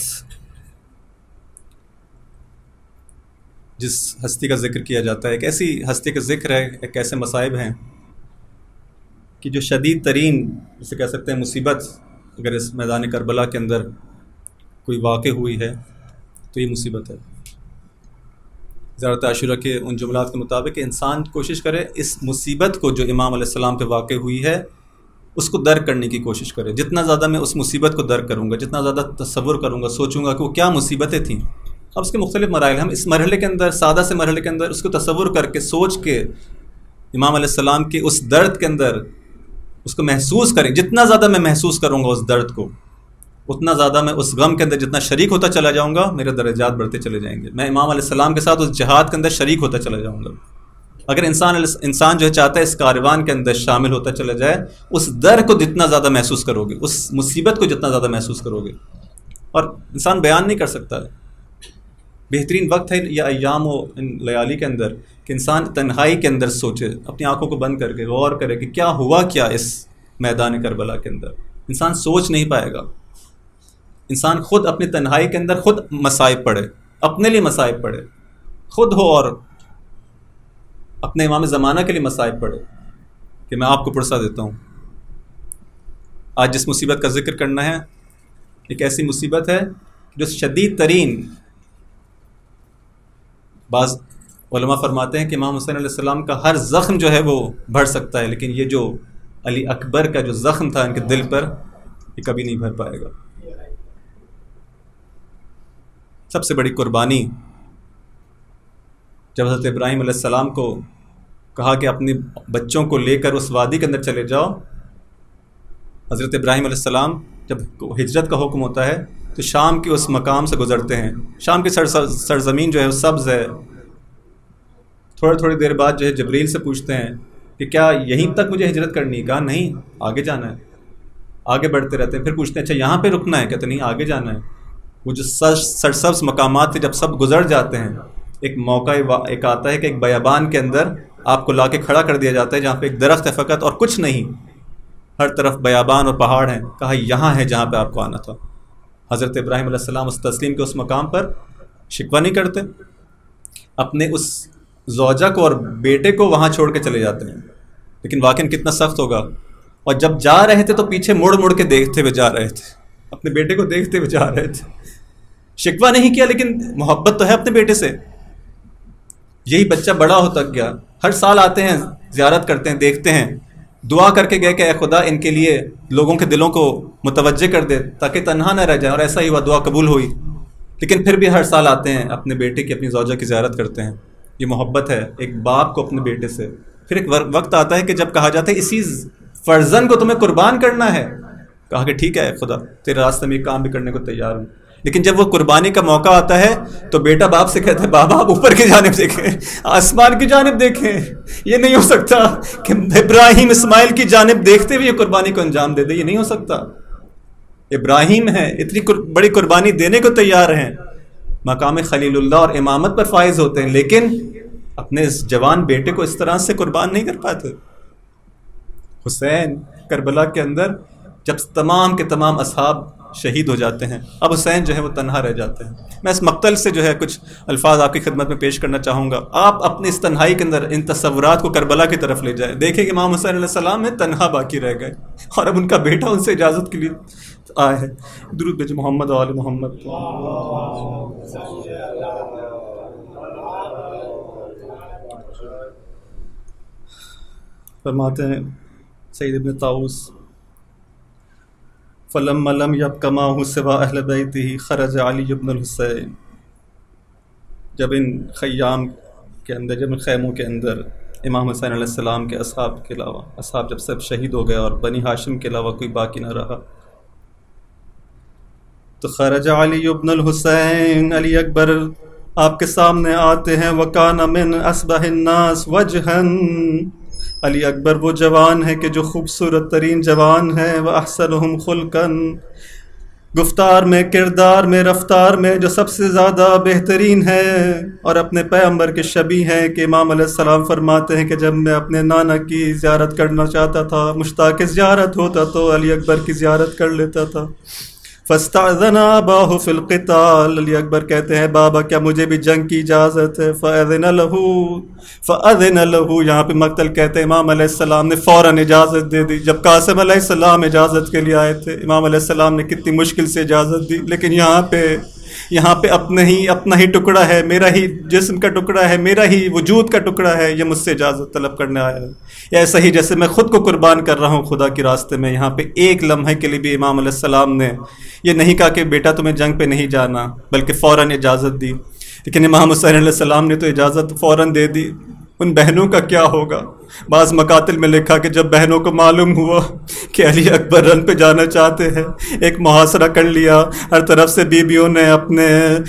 جس ہستی کا ذکر کیا جاتا ہے، ایک ایسی ہستی کا ذکر ہے، ایک ایسے مصائب ہیں کہ جو شدید ترین جسے کہہ سکتے ہیں مصیبت اگر اس میدان کربلا کے اندر کوئی واقع ہوئی ہے تو یہ مصیبت ہے. زیارت عاشورہ کے ان جملات کے مطابق کہ انسان کوشش کرے اس مصیبت کو جو امام علیہ السلام پہ واقع ہوئی ہے اس کو درک کرنے کی کوشش کرے. جتنا زیادہ میں اس مصیبت کو درک کروں گا، جتنا زیادہ تصور کروں گا، سوچوں گا کہ وہ کیا مصیبتیں تھیں. اب اس کے مختلف مراحل، ہم اس مرحلے کے اندر، سادہ سے مرحلے کے اندر اس کو تصور کر کے سوچ کے امام علیہ السلام کے اس درد کے اندر اس کو محسوس کریں. جتنا زیادہ میں محسوس کروں گا اس درد کو، اتنا زیادہ میں اس غم کے اندر جتنا شریک ہوتا چلا جاؤں گا، میرے درجات بڑھتے چلے جائیں گے. میں امام علیہ السلام کے ساتھ اس جہاد کے اندر شریک ہوتا چلا جاؤں گا. اگر انسان جو ہے چاہتا ہے اس کاروان کے اندر شامل ہوتا چلا جائے، اس درد کو جتنا زیادہ محسوس کرو گے، اس مصیبت کو جتنا زیادہ محسوس کرو گے، اور انسان بیان نہیں کر سکتا. بہترین وقت ہے یہ ایام و ان لیالی کے اندر کہ انسان تنہائی کے اندر سوچے، اپنی آنکھوں کو بند کر کے غور کرے کہ کیا ہوا کیا اس میدان کربلا کے اندر. انسان سوچ نہیں پائے گا. انسان خود اپنی تنہائی کے اندر خود مصائب پڑھے، اپنے لیے مصائب پڑھے، خود ہو اور اپنے امام زمانہ کے لیے مصائب پڑھے. کہ میں آپ کو پرسہ دیتا ہوں، آج جس مصیبت کا ذکر کرنا ہے ایک ایسی مصیبت ہے جو شدید ترین، بعض علماء فرماتے ہیں کہ امام حسین علیہ السلام کا ہر زخم جو ہے وہ بھر سکتا ہے، لیکن یہ جو علی اکبر کا جو زخم تھا ان کے دل پر، یہ کبھی نہیں بھر پائے گا. سب سے بڑی قربانی جب حضرت ابراہیم علیہ السلام کو کہا کہ اپنے بچوں کو لے کر اس وادی کے اندر چلے جاؤ، حضرت ابراہیم علیہ السلام جب ہجرت کا حکم ہوتا ہے تو شام کے اس مقام سے گزرتے ہیں. شام کی سرزمین جو ہے وہ سبز ہے. تھوڑی دیر بعد جو ہے جبریل سے پوچھتے ہیں کہ کیا یہیں تک مجھے ہجرت کرنی ہے؟ کہا نہیں، آگے جانا ہے. آگے بڑھتے رہتے ہیں. پھر پوچھتے ہیں اچھا یہاں پہ رکنا ہے؟ کہتے نہیں، آگے جانا ہے. وہ جو سرسبز مقامات تھے جب سب گزر جاتے ہیں، ایک موقع ایک آتا ہے کہ ایک بیابان کے اندر آپ کو لا کے کھڑا کر دیا جاتا ہے جہاں پہ ایک درخت ہے فقط اور کچھ نہیں، ہر طرف بیابان اور پہاڑ ہیں. کہا یہاں ہے جہاں پہ آپ کو آنا تھا. حضرت ابراہیم علیہ السلام اس تسلیم کے اس مقام پر شکوہ نہیں کرتے، اپنے اس زوجہ کو اور بیٹے کو وہاں چھوڑ کے چلے جاتے ہیں. لیکن واقعاً کتنا سخت ہوگا. اور جب جا رہے تھے تو پیچھے مڑ مڑ کے دیکھتے ہوئے جا رہے تھے، اپنے بیٹے کو دیکھتے ہوئے جا رہے تھے. شکوہ نہیں کیا، لیکن محبت تو ہے اپنے بیٹے سے. یہی بچہ بڑا ہوتا گیا، ہر سال آتے ہیں، زیارت کرتے ہیں، دیکھتے ہیں، دعا کر کے گئے کہ اے خدا ان کے لیے لوگوں کے دلوں کو متوجہ کر دے تاکہ تنہا نہ رہ جائیں. اور ایسا ہی ہوا، دعا قبول ہوئی. لیکن پھر بھی ہر سال آتے ہیں، اپنے بیٹے کی، اپنی زوجہ کی زیارت کرتے ہیں. یہ محبت ہے ایک باپ کو اپنے بیٹے سے. پھر ایک وقت آتا ہے کہ جب کہا جاتا ہے اسی فرزند کو تمہیں قربان کرنا ہے. کہا کہ ٹھیک ہے خدا، تیرے راستے میں یہ کام بھی کرنے کو تیار ہوں. لیکن جب وہ قربانی کا موقع آتا ہے تو بیٹا باپ سے کہتا ہے بابا آپ اوپر کی جانب دیکھیں، آسمان کی جانب دیکھیں. یہ نہیں ہو سکتا کہ ابراہیم اسماعیل کی جانب دیکھتے ہوئے یہ قربانی کو انجام دے دے. یہ نہیں ہو سکتا. ابراہیم ہے، اتنی بڑی قربانی دینے کو تیار ہیں، مقام خلیل اللہ اور امامت پر فائز ہوتے ہیں، لیکن اپنے اس جوان بیٹے کو اس طرح سے قربان نہیں کر پاتے. حسین کربلا کے اندر جب تمام کے تمام اصحاب شہید ہو جاتے ہیں. اب حسین جو ہے وہ تنہا رہ جاتے ہیں. میں اس مقتل سے جو ہے کچھ الفاظ آپ کی خدمت میں پیش کرنا چاہوں گا. آپ اپنی اس تنہائی کے اندر ان تصورات کو کربلا کی طرف لے جائیں. دیکھیں کہ امام حسین علیہ السلام میں تنہا باقی رہ گئے اور اب ان کا بیٹا ان سے اجازت کے لیے آئے ہے. درود بھیجیں محمد و آل محمد. فرماتے ہیں سید ابن طاؤس فَلَمَّا لَمْ يَبْقَ مَعَهُ سِوَىٰ أَهْلَ بَيْتِهِ خَرَجَ عَلِيُّ بْنُ الْحُسَيْنِ. جب ان خیام کے اندر، جب ان خیموں کے اندر امام حسین علیہ السلام کے اصحاب کے علاوہ، اصحاب جب سب شہید ہو گئے اور بنی ہاشم کے علاوہ کوئی باقی نہ رہا، تو خرج علی بن الحسین، علی اکبر آپ کے سامنے آتے ہیں. وَكَانَ مِنْ أَصْبَحِ النَّاسِ وَجْهًا، علی اکبر وہ جوان ہے کہ جو خوبصورت ترین جوان ہے. وَأَحْسَنُهُمْ خُلْقًا، گفتار میں، کردار میں، رفتار میں جو سب سے زیادہ بہترین ہے، اور اپنے پیغمبر کے شبیہ ہیں کہ امام علیہ السلام فرماتے ہیں کہ جب میں اپنے نانا کی زیارت کرنا چاہتا تھا، مشتاق زیارت ہوتا تو علی اکبر کی زیارت کر لیتا تھا. فاستأذن أباه في القتال، علی اکبر کہتے ہیں بابا کیا مجھے بھی جنگ کی اجازت ہے؟ فأذن له، یہاں پہ مقتل کہتے ہیں امام علیہ السلام نے فوراً اجازت دے دی. جب قاسم علیہ السلام اجازت کے لیے آئے تھے، امام علیہ السلام نے کتنی مشکل سے اجازت دی، لیکن یہاں پہ اپنا ہی ٹکڑا ہے، میرا ہی جسم کا ٹکڑا ہے، میرا ہی وجود کا ٹکڑا ہے، یہ مجھ سے اجازت طلب کرنے آیا ہے. ایسا ہی جیسے میں خود کو قربان کر رہا ہوں خدا کے راستے میں. یہاں پہ ایک لمحے کے لیے بھی امام علیہ السلام نے یہ نہیں کہا کہ بیٹا تمہیں جنگ پہ نہیں جانا، بلکہ فوراً اجازت دی. لیکن امام حسین علیہ السلام نے تو اجازت فوراً دے دی. ان بہنوں کا کیا ہوگا؟ بعض مقاتل میں لکھا کہ جب بہنوں کو معلوم ہوا کہ علی اکبر رن پہ جانا چاہتے ہیں، ایک محاصرہ کر لیا، ہر طرف سے بیویوں نے اپنے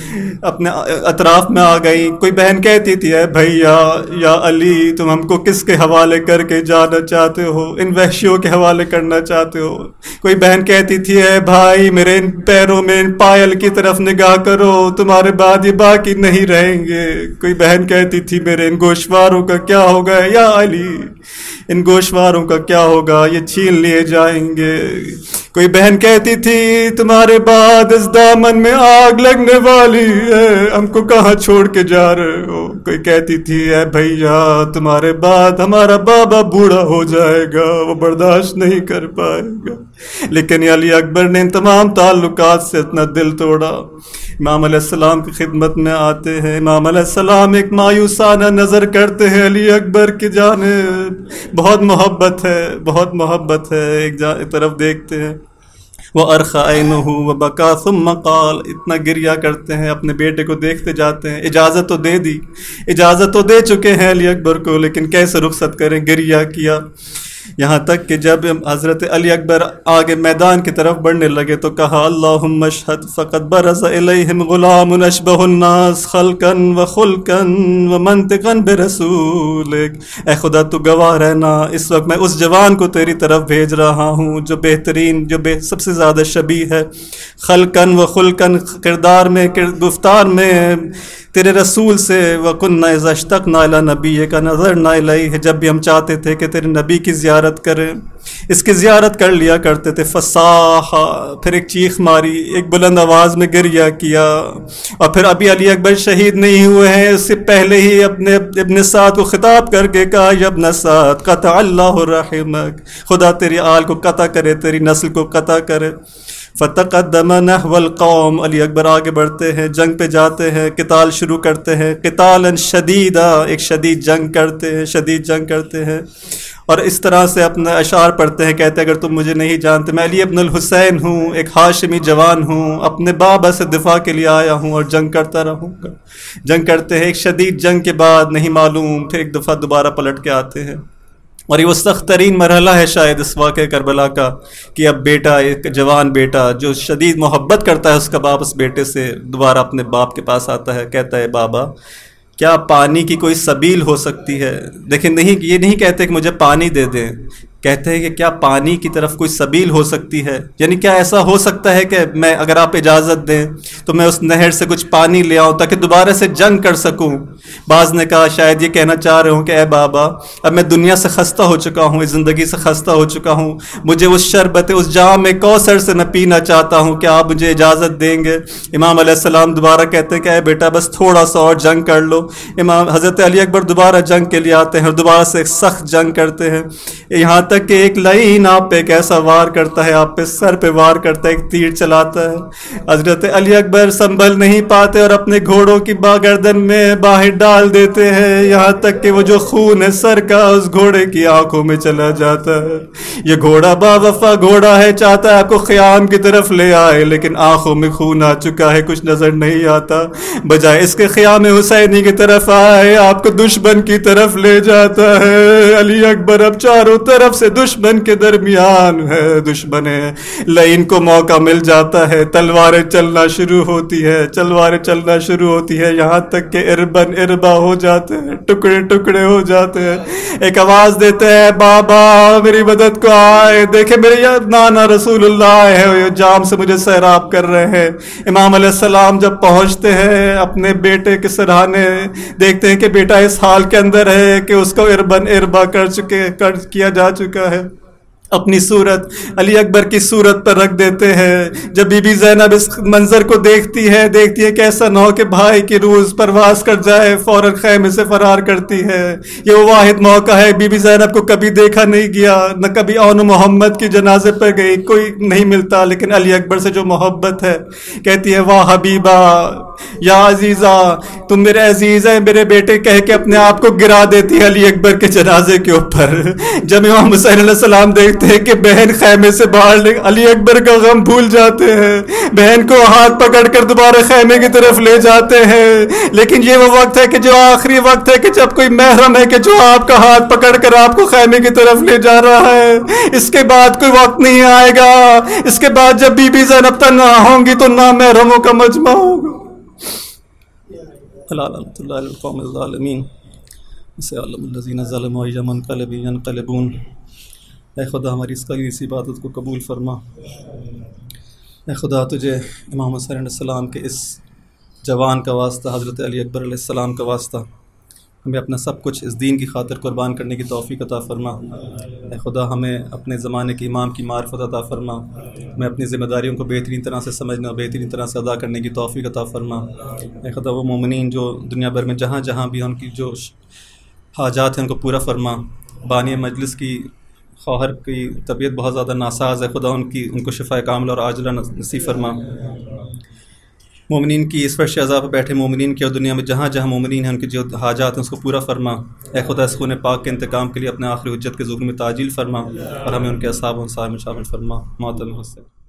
اطراف میں آ گئی. کوئی بہن کہتی تھی اے بھیا یا علی تم ہم کو کس کے حوالے کر کے جانا چاہتے ہو؟ ان وحشیوں کے حوالے کرنا چاہتے ہو؟ کوئی بہن کہتی تھی اے بھائی میرے ان پیروں میں، ان پائل کی طرف نگاہ کرو، تمہارے بعد یہ باقی نہیں رہیں گے. کوئی بہن کہتی تھی میرے ان گوشواروں کا کیا ہوگا یا علی، ان گوشواروں کا کیا ہوگا، یہ چھین لیے جائیں گے. کوئی بہن کہتی تھی تمہارے بعد اس دامن میں آگ لگنے والی ہے، ہم کو کہاں چھوڑ کے جا رہے ہو؟ کوئی کہتی تھی اے بھیا تمہارے بعد ہمارا بابا بوڑھا ہو جائے گا، وہ برداشت نہیں کر پائے گا. لیکن علی اکبر نے ان تمام تعلقات سے اتنا دل توڑا. امام علیہ السلام کی خدمت میں آتے ہیں. امام علیہ السلام ایک مایوسانہ نظر کرتے ہیں علی اکبر کی جانب. بہت محبت ہے، بہت محبت ہے. ایک طرف دیکھتے ہیں وَأَرْخَ عَيْنُهُ وَبَكَى ثُمَّ قَالَ، اتنا گریا کرتے ہیں، اپنے بیٹے کو دیکھتے جاتے ہیں. اجازت تو دے دی، اجازت تو دے چکے ہیں علی اکبر کو، لیکن کیسے رخصت کریں؟ گریا کیا. یہاں تک کہ جب حضرت علی اکبر آگے میدان کی طرف بڑھنے لگے تو کہا اللہم اشہد فقد برز الیہم غلام اشبہ الناس خلقا وخلقا ومنطقا برسولک. اے خدا تو گواہ رہنا، اس وقت میں اس جوان کو تیری طرف بھیج رہا ہوں جو بہترین، جو سب سے زیادہ شبیہ ہے، خلقا وخلقا، کردار میں، گفتار میں تیرے رسول سے. وَكُنَّا إِذَا اشْتَقْنَا إِلَىٰ نَبِيِّكَ نَظَرْنَا إِلَيْهِ، جب بھی ہم چاہتے تھے کہ تیرے نبی کی زیارت کریں، اس کی زیارت کر لیا کرتے تھے. فَصَاحَ، پھر ایک چیخ ماری، ایک بلند آواز میں گریہ کیا. اور پھر ابھی علی اکبر شہید نہیں ہوئے ہیں، اس سے پہلے ہی اپنے ابن سعد کو خطاب کر کے کہا یا ابن سعد قطع اللہ رحمک، خدا تیری آل کو قطع کرے، تیری نسل کو قطع کرے. فتقدم نحو القوم، علی اکبر آگے بڑھتے ہیں، جنگ پہ جاتے ہیں، قتال شروع کرتے ہیں. قتالا شدیدا، ایک شدید جنگ کرتے ہیں، شدید جنگ کرتے ہیں. اور اس طرح سے اپنا اشعار پڑھتے ہیں، کہتے ہیں اگر تم مجھے نہیں جانتے میں علی ابن الحسین ہوں، ایک ہاشمی جوان ہوں، اپنے بابا سے دفاع کے لیے آیا ہوں اور جنگ کرتا رہوں گا. جنگ کرتے ہیں، ایک شدید جنگ کے بعد نہیں معلوم، پھر ایک دفعہ دوبارہ پلٹ کے آتے ہیں. اور یہ وہ سخت ترین مرحلہ ہے شاید اس واقعہ کربلا کا کہ اب بیٹا، ایک جوان بیٹا جو شدید محبت کرتا ہے اس کا باپ اس بیٹے سے دوبارہ اپنے باپ کے پاس آتا ہے، کہتا ہے بابا کیا پانی کی کوئی سبیل ہو سکتی ہے؟ دیکھیں، نہیں، یہ نہیں کہتے کہ مجھے پانی دے دیں، کہتے ہیں کہ کیا پانی کی طرف کوئی سبیل ہو سکتی ہے، یعنی کیا ایسا ہو سکتا ہے کہ میں اگر آپ اجازت دیں تو میں اس نہر سے کچھ پانی لے آؤں تاکہ دوبارہ سے جنگ کر سکوں؟ بعض نے کہا شاید یہ کہنا چاہ رہے ہوں کہ اے بابا اب میں دنیا سے خستہ ہو چکا ہوں، اس زندگی سے خستہ ہو چکا ہوں، مجھے اس شربت اس جام کوثر سے میں پینا چاہتا ہوں، کیا آپ مجھے اجازت دیں گے؟ امام علیہ السلام دوبارہ کہتے ہیں کہ اے بیٹا بس تھوڑا سا اور جنگ کر لو۔ امام حضرت علی اکبر دوبارہ جنگ کے لیے آتے ہیں اور دوبارہ سے ایک سخت جنگ کرتے ہیں، یہاں تک کہ ایک لعین آپ پہ کیسا وار کرتا ہے، آپ پہ سر پہ وار کرتا ہے، ایک تیر چلاتا ہے۔ حضرت علی اکبر سنبھل نہیں پاتے اور اپنے گھوڑوں کی گردن میں باہر ڈال دیتے ہیں، یہاں تک کہ وہ جو خون ہے سر کا اس گھوڑے کی آنکھوں میں چلا جاتا ہے۔ یہ گھوڑا با وفا گھوڑا ہے، چاہتا ہے آپ کو خیام کی طرف لے آئے، لیکن آنکھوں میں خون آ چکا ہے، کچھ نظر نہیں آتا، بجائے اس کے خیام حسینی کی طرف آئے آپ کو دشمن کی طرف لے جاتا ہے۔ علی اکبر اب چاروں طرف سے دشمن کے درمیان ہے، دشمن ہے، لعین کو موقع مل جاتا ہے، تلواریں چلنا شروع ہوتی ہے، یہاں تک کہ اربن اربا ہو جاتے ہیں، ٹکڑے ٹکڑے ہو جاتے ہیں۔ ایک آواز دیتے ہیں بابا میری مدد کو آئے، دیکھیں میرے نانا رسول اللہ ہے، جام سے مجھے سیراب کر رہے ہیں۔ امام علیہ السلام جب پہنچتے ہیں اپنے بیٹے کے سرہانے، دیکھتے ہیں کہ بیٹا اس حال کے اندر ہے کہ اس کو اربن اربا کیا جا چکا ہے۔ اپنی صورت علی اکبر کی صورت پر رکھ دیتے ہیں۔ جب بی بی زینب اس منظر کو دیکھتی ہے کہ ایسا نہ ہو کہ بھائی کی روح پرواز کر جائے، فوراً خیمے سے فرار کرتی ہے۔ یہ وہ واحد موقع ہے، بی بی زینب کو کبھی دیکھا نہیں گیا، نہ کبھی اون محمد کی جنازے پر گئی، کوئی نہیں ملتا، لیکن علی اکبر سے جو محبت ہے، کہتی ہے واہ حبیبہ یا عزیزہ تم میرے عزیز ہیں، میرے بیٹے کہہ کے اپنے آپ کو گرا دیتی ہے علی اکبر کے جنازے کے اوپر۔ جب امام حسین علیہ السلام دیکھتے ہیں کہ بہن خیمے سے باہر، علی اکبر کا غم بھول جاتے ہیں، بہن کو ہاتھ پکڑ کر دوبارہ خیمے کی طرف لے جاتے ہیں۔ لیکن یہ وہ وقت ہے کہ جو آخری وقت ہے کہ جب کوئی محرم ہے کہ جو آپ کا ہاتھ پکڑ کر آپ کو خیمے کی طرف لے جا رہا ہے، اس کے بعد کوئی وقت نہیں آئے گا، اس کے بعد جب بی بی زینب تنہا ہوں گی تو نامحرموں کا مجمع ہوگا۔ لعنت اللہ علی القوم الظالمین سیعلم الذین ظلموا ای منقلب ینقلبون۔ اے خدا ہماری اس قلیل سی عبادت کو قبول فرما۔ اے خدا تجھے امام حسین علیہ السلام کے اس جوان کا واسطہ، حضرت علی اکبر علیہ السلام کا واسطہ، ہمیں اپنا سب کچھ اس دین کی خاطر قربان کرنے کی توفیق عطا فرما۔ اے خدا ہمیں اپنے زمانے کے امام کی معرفت عطا فرما، ہمیں اپنی ذمہ داریوں کو بہترین طرح سے سمجھنا اور بہترین طرح سے ادا کرنے کی توفیق عطا فرما۔ اے خدا وہ مومنین جو دنیا بھر میں جہاں جہاں بھی ان کی جو حاجات ہیں ان کو پورا فرما۔ بانی مجلس کی خواہر کی طبیعت بہت زیادہ ناساز ہے، خدا ان کو شفاء کاملہ اور عاجلہ نصیب فرما۔ مومنین کی اس فرش عذاب پہ بیٹھے مومنین کی اور دنیا میں جہاں جہاں مومنین ہیں ان کی جو حاجات ہیں اس کو پورا فرما۔ اے خدا اس خون پاک کے انتقام کے لیے اپنے آخری حجت کے ظہور میں تعجیل فرما اور ہمیں ان کے اصحاب و انصار میں شامل فرما۔ ماتم حسین۔